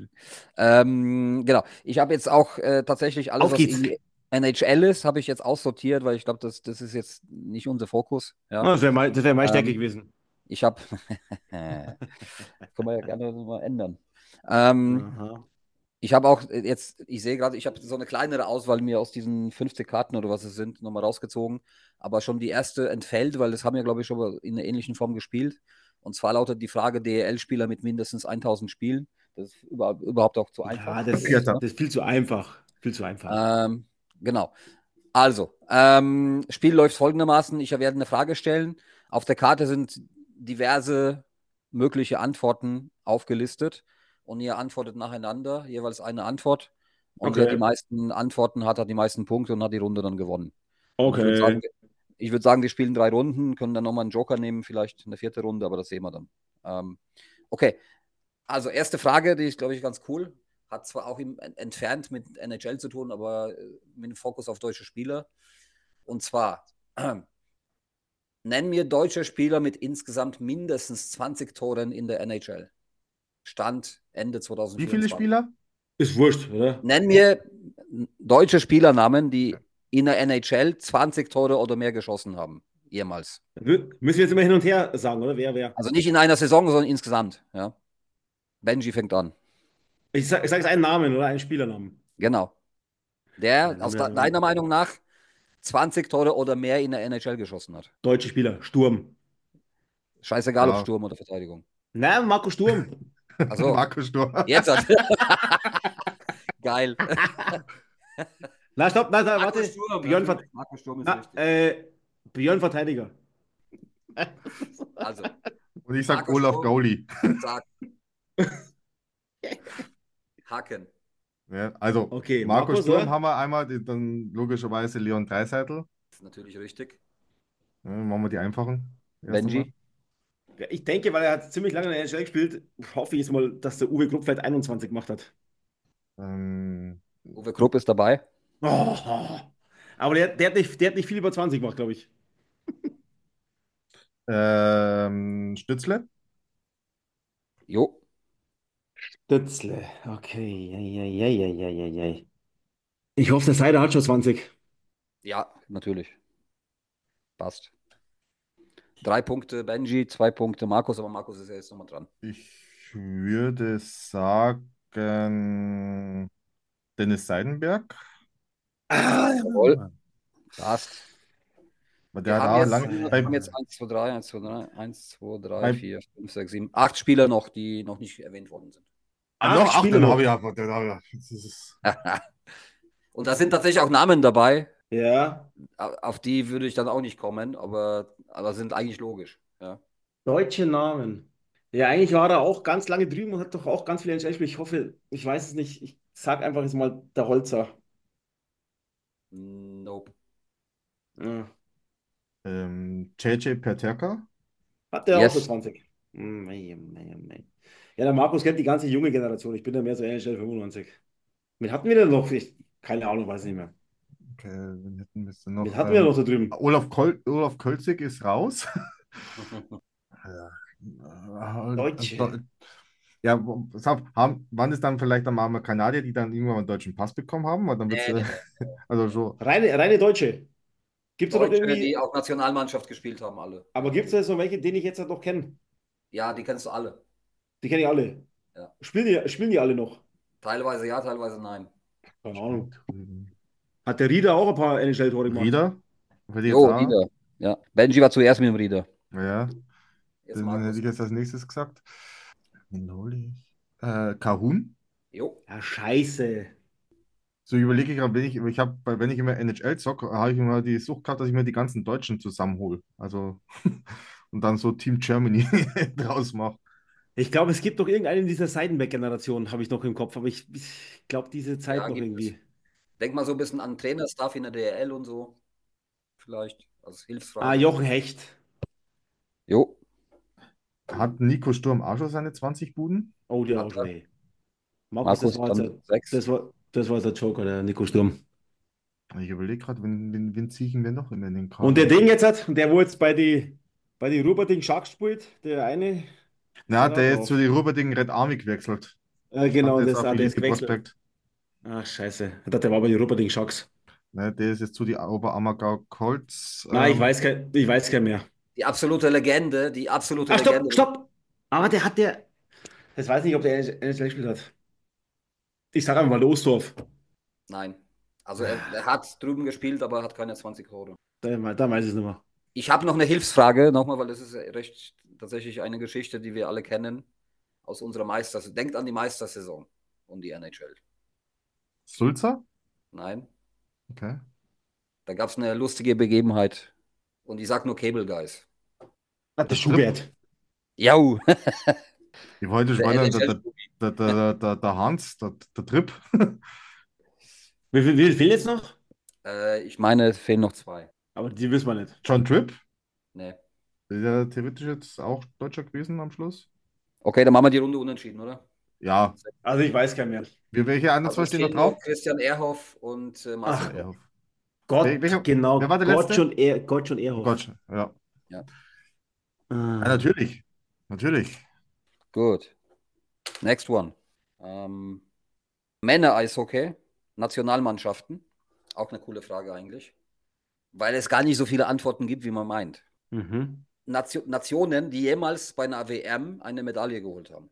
Genau. Ich habe jetzt auch tatsächlich alles, auf was geht's. irgendwie NHL ist, habe ich jetzt aussortiert, weil ich glaube, das ist jetzt nicht unser Fokus. Ja. Ah, das wär meine Stärke Ähm, gewesen. ich habe, können wir ja gerne mal ändern. Ähm, Aha. ich habe auch jetzt, ich sehe gerade, ich habe so eine kleinere Auswahl mir aus diesen 50 Karten oder was es sind, nochmal rausgezogen. Aber schon die erste entfällt, weil das haben wir, glaube ich, schon mal in einer ähnlichen Form gespielt. Und zwar lautet die Frage DEL-Spieler mit mindestens 1000 Spielen. Das ist überhaupt auch zu einfach. Ja, das, Vierter. das ist viel zu einfach. Viel zu einfach. Genau. Also, Spiel läuft folgendermaßen. Ich werde eine Frage stellen. Auf der Karte sind diverse mögliche Antworten aufgelistet und ihr antwortet nacheinander, jeweils eine Antwort. Und wer die Okay. meisten Antworten hat, hat die meisten Punkte und hat die Runde dann gewonnen. Und Okay. ich würde sagen, wir spielen 3 Runden, können dann nochmal einen Joker nehmen, vielleicht eine vierte Runde, aber das sehen wir dann. Okay, also erste Frage, die ist, glaube ich, ganz cool. Hat zwar auch entfernt mit NHL zu tun, aber mit dem Fokus auf deutsche Spieler. Und zwar, nenn mir deutsche Spieler mit insgesamt mindestens 20 Toren in der NHL. Stand Ende Wie viele 2024. Spieler? Ist wurscht, oder? Nenn mir deutsche Spielernamen, die in der NHL 20 Tore oder mehr geschossen haben. Jemals. Müssen wir jetzt immer hin und her sagen, oder? Wer? Also nicht in einer Saison, sondern insgesamt. Ja. Benji fängt an. Ich sage jetzt einen Namen, oder? Einen Spielernamen. Genau. Ja, Der dann aus haben wir deiner Meinung nach 20 Tore oder mehr in der NHL geschossen hat. deutsche Spieler. Sturm. Scheißegal, ob Ja, Sturm oder Verteidigung. Nein, Marco Sturm. Also, Markus Sturm. jetzt hat. Geil. Na, stopp, nein, nein, Marco warte. Sturm, Björn, natürlich. Marco Sturm ist na, richtig. Björn Verteidiger. Also, Und ich sag Marco Olaf Sturm Gauli. sagt Haken. Ja, also Okay, Markus Markus, Sturm oder? haben wir einmal, dann logischerweise Leon Draisaitl. Das ist natürlich richtig. Ja, machen wir die einfachen. Erst einmal. Benji. Ja, ich denke, weil er hat ziemlich lange in der NHL gespielt, hoffe ich jetzt mal, dass der Uwe Krupp vielleicht 21 gemacht hat. Ähm, Uwe Krupp ist dabei. Oh, aber der hat nicht viel über 20 gemacht, glaube ich. Stützle. Jo. Dötzle. Okay. Ei. Ich hoffe, der Seider hat schon 20. Ja, natürlich. Passt. 3 Punkte Benji, 2 Punkte Markus, aber Markus ist ja jetzt nochmal dran. Ich würde sagen, Dennis Seidenberg. Jawohl. Passt. Weil der Wir hat haben auch jetzt, lange. wir haben jetzt 1, 2, 3, 1, 2, 3, 1, 2, 3, Bei, 4, 5, 6, 7, 8 Spieler noch, die noch nicht erwähnt worden sind. noch 8, Spiele den habe noch. ich ja. Den hab ich ja. Das ist, Und da sind tatsächlich auch Namen dabei, Ja. auf die würde ich dann auch nicht kommen, aber sind eigentlich logisch. Ja. Deutsche Namen. Ja, eigentlich war er auch ganz lange drüben und hat doch auch ganz viele NHL-Spiele. Ich hoffe, ich weiß es nicht. Ich sag einfach jetzt mal der Holzer. Nope. Ja. JJ Peterka. Hat der auch schon Yes. 20? Ja, der Markus kennt die ganze junge Generation. Ich bin da mehr so NHL 95. Mit hatten wir denn noch? Keine Ahnung, weiß nicht mehr. Okay, wen hätten wir denn Mit noch? hatten wir noch so drüben? Olaf Kölzig ist raus. Deutsche. Ja, wann ist dann vielleicht einmal Kanadier, die dann irgendwann einen deutschen Pass bekommen haben? Weil dann wird's, Nee, also so. Reine Deutsche. Gibt es da noch Deutsche, die irgendwie, auch Nationalmannschaft gespielt haben, alle. aber gibt es da so welche, den ich jetzt halt noch kenne? Ja, die kennst du alle. Die kenne ich alle. Ja. Spielen die alle noch? Teilweise ja, teilweise nein. Keine Ahnung. Hat der Rieder auch ein paar NHL-Tore gemacht? Rieder, würde ich jetzt Jo, sagen. Rieder. Ja. Benji war zuerst mit dem Rieder. Ja, Jetzt den hätte Markus. ich jetzt als nächstes gesagt. Wen hole ich? Kahun. Jo. Ja, scheiße. So überlege ich gerade, wenn ich immer NHL zocke, habe ich immer die Sucht gehabt, dass ich mir die ganzen Deutschen zusammenhole. Also und dann so Team Germany draus mache. Ich glaube, es gibt noch irgendeinen dieser Seidenberg-Generation, habe ich noch im Kopf, aber ich glaube, diese Zeit Ja, noch gibt es. irgendwie. Denk mal so ein bisschen an Trainerstaff in der DRL und so. Vielleicht als Ah, Hilfsfrage. Jochen Hecht. Jo. Hat Nico Sturm auch schon seine 20 Buden? Oh, der Hat auch schon, er. ey. Markus, Markus dann 6. das war jetzt der Joker, der Nico Sturm. Ich überlege gerade, wen ziehe ich mir noch immer in den Und der Kader? Ding jetzt hat, der wo jetzt bei die Ruberding Sharks spielt, der eine, Na, steht auch der jetzt zu drauf. den Ruberding Red Army gewechselt. Stand Genau, jetzt auf der ist Elite gewechselt. Prospect. Ach, scheiße. Ich dachte, der war bei den Ruberding Sharks. Ne, der ist jetzt zu die Oberammergau Colts. Nein, ich weiß kein mehr. Die absolute Legende, die absolute Ah, stopp, Legende. stopp! Aber das weiß nicht, ob der NHL gespielt hat. Ich sage einfach mal Losdorf. Nein. Also er hat drüben gespielt, aber hat keine 20 Tore. Da weiß ich es nicht mehr. Ich habe noch eine Hilfsfrage, nochmal, weil das ist recht tatsächlich eine Geschichte, die wir alle kennen aus unserer Meistersaison. Denkt an die Meistersaison und die NHL. Sulzer? Nein, Okay. da gab es eine lustige Begebenheit. Und ich sag nur Cable Guys. Ah, der Schubert. Jau, Ich wollte der spoilern, NHL. der Hans, der Trip. Wie viel fehlen jetzt noch? Ich meine, es fehlen noch 2. Aber die wissen wir nicht. John Tripp. Nee. Ist ja theoretisch jetzt auch Deutscher gewesen am Schluss. Okay, dann machen wir die Runde unentschieden, oder? Ja. Also ich weiß keinen mehr. Welche anderen Also zwei es stehen noch fehlen drauf? noch Christian Ehrhoff und Marcel Ach, Ja. Gottsch. Gott, Wer genau. war der letzte? Gott schon Oh Ehrhoff. Gott, ja. Ja, Ja, Ah. natürlich. Natürlich. gut. Next one. Männer-Eishockey, Nationalmannschaften. Auch eine coole Frage eigentlich. Weil es gar nicht so viele Antworten gibt, wie man meint. Mhm. Nationen, die jemals bei einer WM eine Medaille geholt haben.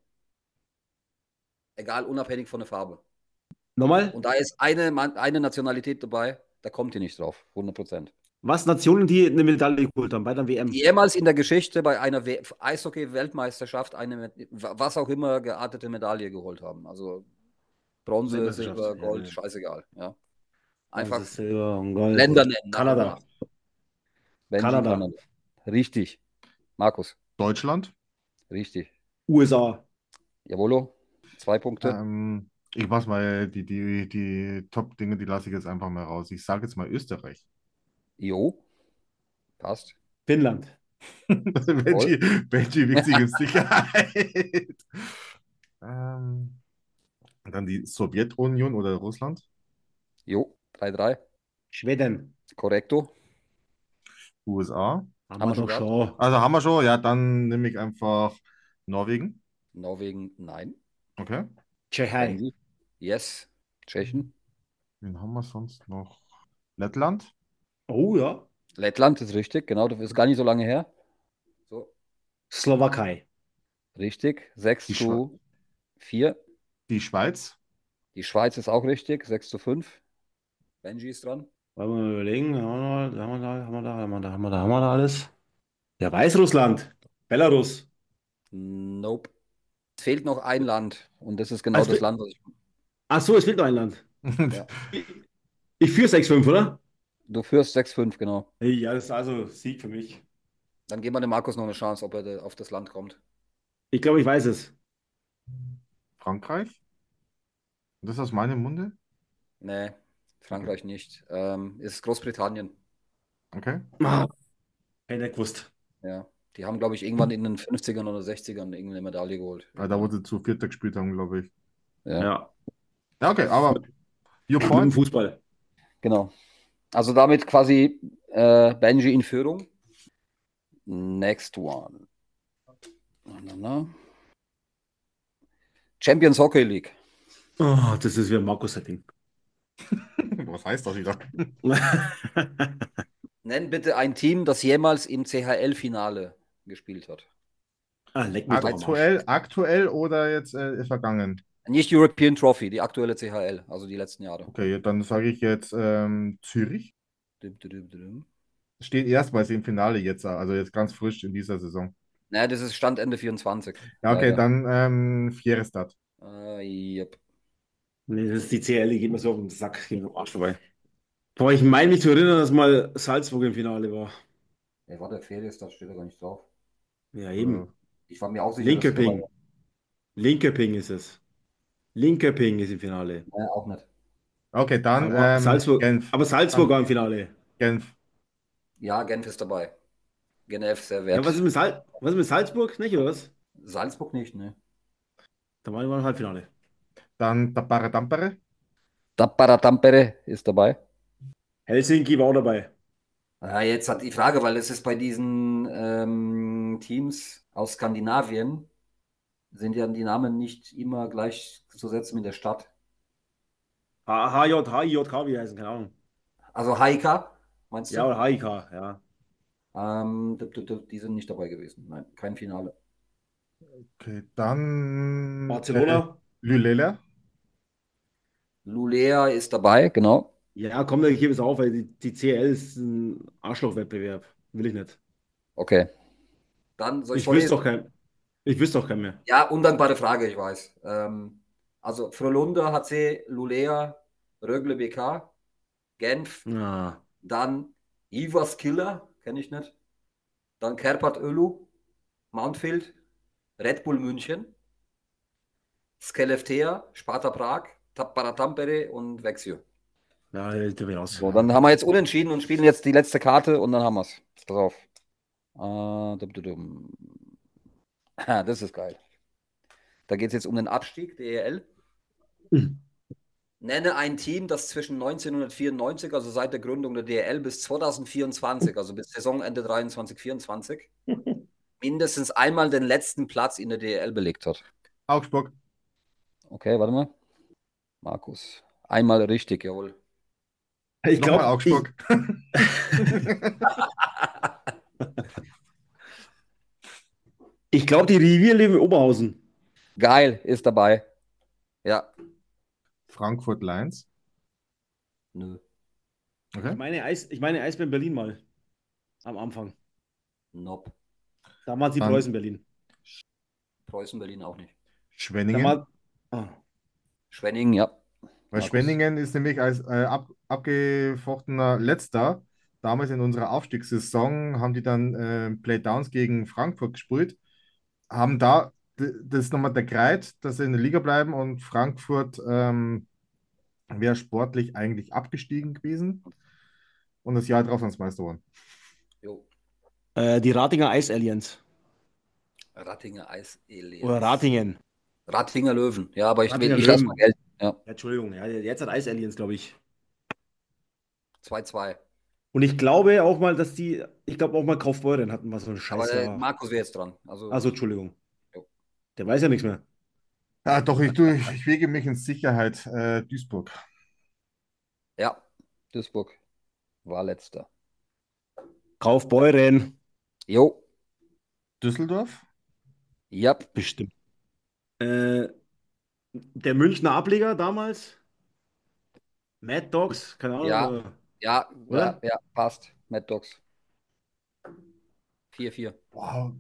Egal, unabhängig von der Farbe. Nochmal? Und da ist eine Nationalität dabei, da kommt ihr nicht drauf, 100%. Was Nationen, die eine Medaille geholt haben bei der Die WM? jemals in der Geschichte bei einer Eishockey-Weltmeisterschaft eine, was auch immer, geartete Medaille geholt haben. Also Bronze, Weltmeisterschaft. Silber, Gold, Ja. scheißegal. Ja. Bronze, Einfach Silber und Gold. Länder nennen Kanada. nacheinander. Benji, Kanada. Kanada. Richtig. Markus, Deutschland. richtig. USA. Jawollo, 2 Punkte. Ich mach's mal, die Top-Dinge, die lasse ich jetzt einfach mal raus. Ich sage jetzt mal Österreich. Jo, passt. Finnland. Benji wiegt sich in Sicherheit. Dann die Sowjetunion oder Russland. Jo, 3-3. Schweden. Korrekto. USA. Haben Haben wir wir schon doch gehabt? schon. Also haben wir schon. Ja, dann nehme ich einfach Norwegen. Norwegen, nein. Okay. Tschechei. Benji? Yes. Tschechen. Wen haben wir sonst noch? Lettland? Oh ja. Lettland ist richtig, genau, das ist gar nicht so lange her. So, Slowakei. richtig. 6 Die, Schwe zu 4. die Schweiz? Die Schweiz ist auch richtig, 6 zu 5. Benji ist dran. Wollen wir mal überlegen. Haben wir da alles? Ja, Weißrussland. Belarus. Nope. Es fehlt noch ein Land und das ist Ah, genau das Land, was ich. Ach so, es fehlt noch ein Land. Ja. Ich führe 6-5, oder? Du führst 6-5, genau. Ja, das ist also Sieg für mich. Dann geben wir dem Markus noch eine Chance, ob er auf das Land kommt. Ich glaube, ich weiß es. Frankreich? Das aus meinem Munde? Nee, Frankreich nicht. Ist Großbritannien. Okay. Ah, hätte ich gewusst. Ja. Die haben, glaube ich, irgendwann in den 50ern oder 60ern irgendeine Medaille geholt. Da wo sie zu vierter gespielt haben, glaube ich. Ja, Ja, Ja, okay, aber your mit dem point. Fußball. genau. Also damit quasi Benji in Führung. Next one. Na. Champions Hockey League. Oh, das ist wie ein Markus-Setting. Was heißt das wieder? Nenn bitte ein Team, das jemals im CHL-Finale gespielt hat. Leck mich doch am Arsch. Aktuell oder jetzt vergangen? Nicht European Trophy, die aktuelle CHL, also die letzten Jahre. Okay, dann sage ich jetzt Zürich. Dum, dum, dum. Steht erstmals im Finale jetzt, also jetzt ganz frisch in dieser Saison. Naja, das ist Stand Ende 24. Ja, okay, Leider. dann Fjärestad. Yep. Nee, das ist die CL, die geht mir so auf den Sack, geht mir am Arsch vorbei. Boah, ich meine mich zu erinnern, dass mal Salzburg im Finale war. Ey, warte, Ferias, da steht da gar nicht drauf. Ja, Äh, eben. Ich war mir auch sicher, dass es dabei Linköping. war. Linköping ist es. Linköping ist im Finale. Nee, auch nicht. Okay, dann Aber Genf. Salzburg war im Finale. Genf. Ja, Genf ist dabei. Genf sehr Ja, wert. was ist mit Salzburg? Nicht, oder was? Salzburg nicht, ne? Da waren wir im Halbfinale. Dann Tappara Tampere. Tappara Tampere ist dabei. Helsinki war auch dabei. Jetzt hat die Frage, weil es ist bei diesen Teams aus Skandinavien, sind ja die Namen nicht immer gleichzusetzen mit der Stadt. HIJK, wie die heißen, keine Ahnung. Also Haika, meinst du? Ja, oder HIK, ja. Die sind nicht dabei gewesen. Nein, kein Finale. Okay, dann Barcelona. Lülela. Lulea ist dabei, genau. Ja, komm, ich gebe es auf, weil die CL ist ein Arschlochwettbewerb. Will ich nicht. Okay. Dann soll ich Ich wüsste vorlesen? doch kein, ich wüsste doch kein mehr. Ja, undankbare Frage, ich weiß. Also Frölunda HC, Lulea, Rögle BK, Genf, Ah, dann Ivas Killer, kenne ich nicht. Dann Kärpät Ölu, Mountfield, Red Bull München, Skellefteå, Sparta Prag, Tappara Tampere und Växjö. ja, ich bin raus. So, dann haben wir jetzt unentschieden und spielen jetzt die letzte Karte und dann haben wir es. Pass auf. Das ist geil. Da geht es jetzt um den Abstieg, DEL. Hm. Nenne ein Team, das zwischen 1994, also seit der Gründung der DEL, bis 2024, also bis Saisonende 23-24, mindestens einmal den letzten Platz in der DEL belegt hat. Augsburg. Okay, warte mal. Markus. Einmal richtig, jawohl. Ich Nochmal glaube, Augsburg. ich glaube, die Revier leben in Oberhausen. Geil, ist dabei. Ja. Frankfurt Lions. Nö. Okay. Ich meine Eisbären Berlin mal. Am Anfang. Nope. Damals die Dann- Preußen Berlin. Preußen, Berlin auch nicht. Schwenningen. Damals, ah, Schwenningen, ja. Weil Markus. Schwenningen ist nämlich als abgefochtener Letzter. Damals in unserer Aufstiegssaison haben die dann Playdowns gegen Frankfurt gespielt, haben da das nochmal der Kreid, dass sie in der Liga bleiben und Frankfurt wäre sportlich eigentlich abgestiegen gewesen und das Jahr drauf sind sie Meister geworden. Jo. die Ratinger Ice Aliens. Rattinger Eis Oder Ratingen. Rattinger Löwen. Ja, aber ich Rattinger lasse Löwen. mal Geld. Ja, Ja, Entschuldigung, ja, jetzt hat Ice Aliens, glaube ich. 2-2. Und ich glaube auch mal, ich glaube auch mal Kaufbeuren hatten was so ein Aber Scheißjahr. Markus wäre jetzt dran. Also, Entschuldigung. Jo. Der weiß ja nichts mehr. Ja, doch, ich wege mich in Sicherheit. Duisburg. Ja, Duisburg war letzter. Kaufbeuren. Jo, Düsseldorf? ja, Bestimmt. Äh, der Münchner Ableger damals? Mad Dogs? Keine Ahnung. ja, ja, ja, Oder? ja, passt. Mad Dogs. 4-4. Wow.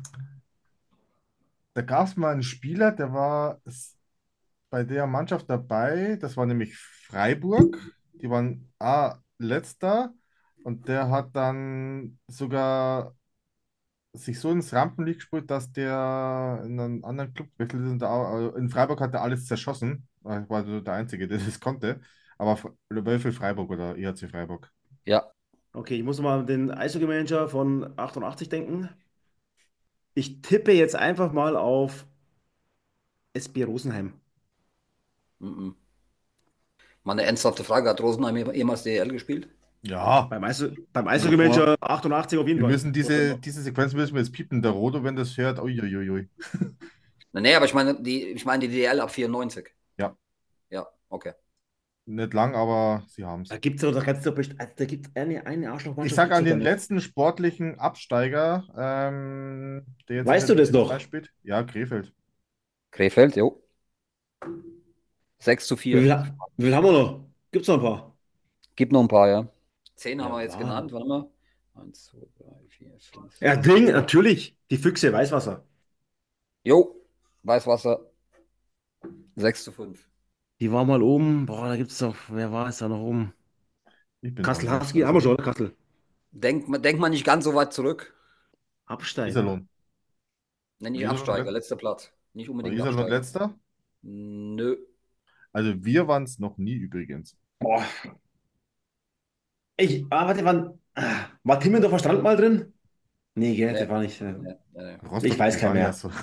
Da gab es mal einen Spieler, der war bei der Mannschaft dabei. Das war nämlich Freiburg. Die waren letzter und der hat dann sogar sich so ins Rampenlicht gespielt, dass der in einen anderen Club wechselt ist. Und in Freiburg hat er alles zerschossen. War so der Einzige, der das konnte. Aber Wölfe Freiburg oder IHC Freiburg. Ja. Okay, ich muss mal an den Eishockey-Manager von 88 denken. Ich tippe jetzt einfach mal auf SB Rosenheim. Mhm. Mal eine ernsthafte Frage. Hat Rosenheim jemals DEL gespielt? Ja, Beim stell dir vor, Eishockey-Manager 88 auf jeden wir Fall. müssen diese Sequenz müssen wir jetzt piepen. Der Rodo, wenn das hört, uiuiui. Nee, aber ich meine die DEL ab 94. Ja, Ja, okay. nicht lang, aber sie haben es. Da gibt's eine Ich Arschlochmannschaft, sage gibt's an doch da den noch. letzten sportlichen Absteiger, der jetzt Weißt du das in noch? zwei spielt. Ja, Krefeld. Krefeld, jo. Wie 6-4. viel, wie viel haben wir noch? Gibt's noch ein paar? Gibt noch ein paar, ja. 10 haben Ja, wir jetzt genannt. Wahnsinn. Warte mal. 1, 2, 3, 4, 5, Ja, 6. Ding, natürlich. Die Füchse, Weißwasser. Jo, Weißwasser 6-5. Die war mal oben. Boah, da gibt's doch. Wer war es da noch oben? Ich bin dran Kassel jetzt. Husky, haben wir schon, oder? Kassel. Denk mal nicht ganz so weit zurück. Absteiger. Iserlohn. Nenn nicht Iserlohn, Absteiger, letzter Platz. Nicht war unbedingt Iserlohn Absteiger. letzter? Nö. Also wir waren es noch nie übrigens. Boah. Warte, war Timmendorfer Strand mal drin? Nee, gell, Nee, der war nicht. nee, nee. Ich Rostock weiß keinen Piranha. mehr. So.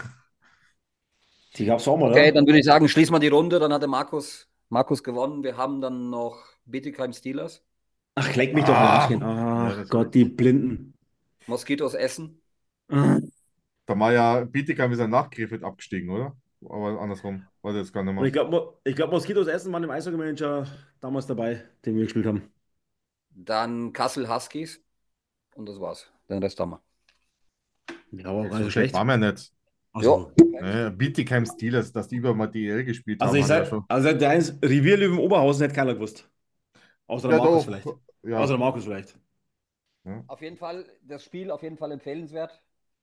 Die gab's auch mal, Okay, oder? dann würde ich sagen, schließen wir die Runde. Dann hatte Markus gewonnen. Wir haben dann noch Bietigheim Steelers, Ach, leck mich doch am Arsch Ah, gehen. ja, Ach das war Gott, die Blinden. Moskitos Essen. Ah, da war ja Bietigheim ist ja nach Krefeld abgestiegen, oder? Aber andersrum. Weiß ich jetzt gar nicht Und mehr. ich glaub, Moskitos Essen waren im Eishockey-Manager damals dabei, den wir gespielt haben. Dann Kassel Huskies. Und das war's. Den Rest haben wir. Ja, aber auch gar So nicht so schlecht schlecht. waren wir nicht. Jo. Also, Bietigheim Steelers, dass die über mal DL gespielt also haben, ich hat ja sag, schon. also der eins, Revierlöwen Oberhausen hätte keiner gewusst. Außer der Ja, Markus doch. vielleicht. Außer Ja. der Markus vielleicht. Ja. Auf jeden Fall, das Spiel auf jeden Fall empfehlenswert.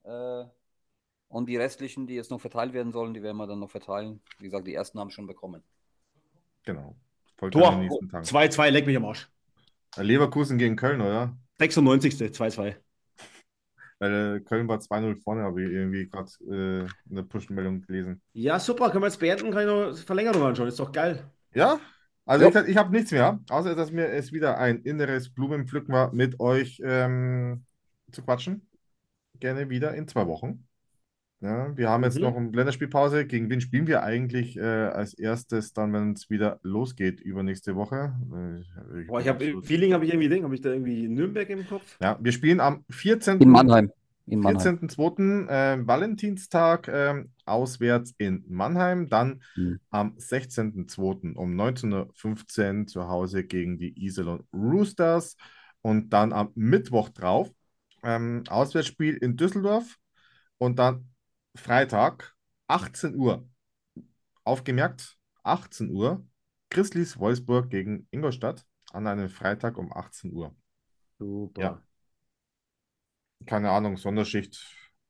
Und die restlichen, die jetzt noch verteilt werden sollen, die werden wir dann noch verteilen. Wie gesagt, die ersten haben schon bekommen. Genau. Folgt dann in den Tor, nächsten Tagen. 2-2, leck mich am Arsch. Leverkusen gegen Köln, oder? 96. 2-2. Weil Köln war 2-0 vorne, habe ich irgendwie gerade eine Push-Meldung gelesen. Ja, super, können wir jetzt beenden, kann ich noch Verlängerung anschauen. Ist doch geil. Ja, also Jo. ich habe nichts mehr, außer dass mir es wieder ein inneres Blumenpflücken war, mit euch zu quatschen. Gerne wieder in 2 Wochen. Ja, wir haben jetzt noch Mhm. eine Länderspielpause. Gegen wen spielen wir eigentlich als erstes dann, wenn es wieder losgeht, übernächste Woche? Ich Boah, bin absolut. Feeling habe ich irgendwie Ding. Habe ich da irgendwie Nürnberg im Kopf? Ja, wir spielen am In 14. Mannheim. In Mannheim. 14.02. Valentinstag auswärts in Mannheim, dann Mhm. am 16.02. um 19:15 Uhr zu Hause gegen die Iserlohn Roosters und dann am Mittwoch drauf Auswärtsspiel in Düsseldorf und dann Freitag 18 Uhr. Aufgemerkt, 18 Uhr Grizzlies Wolfsburg gegen Ingolstadt an einem Freitag um 18 Uhr. Super. Ja, keine Ahnung, Sonderschicht,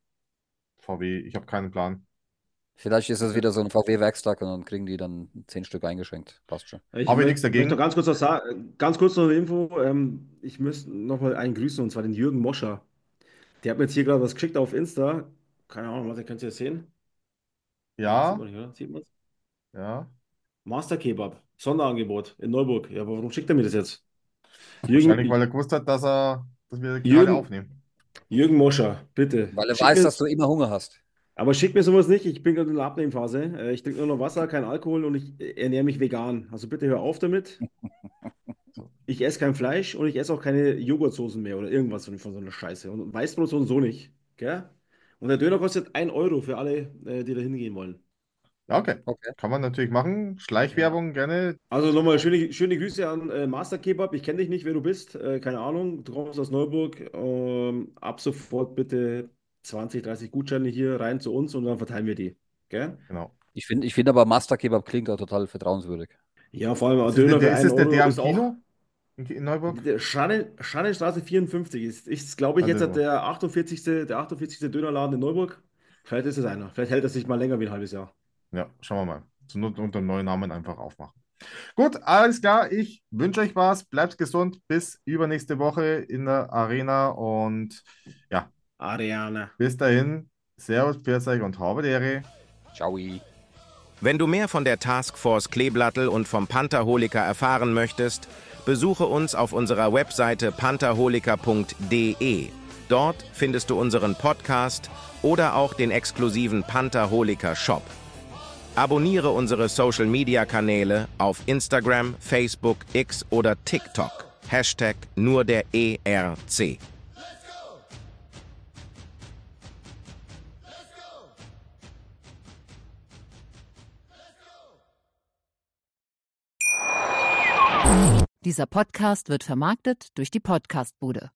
VW, ich habe keinen Plan. Vielleicht ist es wieder so ein VW-Werkstag und dann kriegen die dann 10 Stück eingeschenkt. Passt schon. Ich Habe ich nichts möchte noch dagegen. ganz kurz noch sagen, ganz kurz noch eine Info. Ich müsste noch mal einen grüßen, und zwar den Jürgen Moscher. Der hat mir jetzt hier gerade was geschickt auf Insta. Keine Ahnung, warte, könnt ihr das sehen? Nee, sieht Ja, man nicht, oder? Sieht man es? ja. Master Kebab, Sonderangebot in Neuburg. Ja, aber warum schickt er mir das jetzt? Wahrscheinlich, weil Jürgen, er gewusst hat, dass wir gerade Jürgen, aufnehmen. Jürgen Moscher, bitte. Weil er Schick weiß, mir, dass du immer Hunger hast. aber schick mir sowas nicht. Ich bin gerade in der Abnehmphase. Ich trinke nur noch Wasser, kein Alkohol und ich ernähre mich vegan. Also bitte hör auf damit. So. Ich esse kein Fleisch und ich esse auch keine Joghurtsoßen mehr oder irgendwas von so einer Scheiße. Und Weißbrot so und so nicht. Gell? Und der Döner kostet 1 Euro für alle, die da hingehen wollen. Okay, Okay. kann man natürlich machen. Schleichwerbung gerne. Also nochmal schöne Grüße an Master Kebab. Ich kenne dich nicht, wer du bist. Keine Ahnung. Du kommst aus Neuburg. Ab sofort bitte 20, 30 Gutscheine hier rein zu uns und dann verteilen wir die. Gell? Genau. Ich finde aber Master Kebab klingt auch total vertrauenswürdig. Ja, vor allem ein Ist es, Döner für ist 1 es der Euro am ist auch. Kino in Neuburg? Der Schrannenstraße 54 ist glaube ich, jetzt Also, der 48. Dönerladen in Neuburg. Vielleicht ist es einer. Vielleicht hält er sich mal länger wie ein halbes Jahr. ja, schauen wir mal. Zur Not unter dem neuen Namen einfach aufmachen. Gut, alles klar. Ich wünsche euch was. Bleibt gesund. Bis übernächste Woche in der Arena. Und ja, Ariane. bis dahin. Servus, pfiat euch und habe die Ehre. Ciao. Wenn du mehr von der Taskforce Kleeblattel und vom Pantherholiker erfahren möchtest, besuche uns auf unserer Webseite pantherholiker.de. Dort findest du unseren Podcast oder auch den exklusiven Pantherholiker Shop. Abonniere unsere Social-Media-Kanäle auf Instagram, Facebook, X oder TikTok. Hashtag nur der ERC. Dieser Podcast wird vermarktet durch die Podcastbude.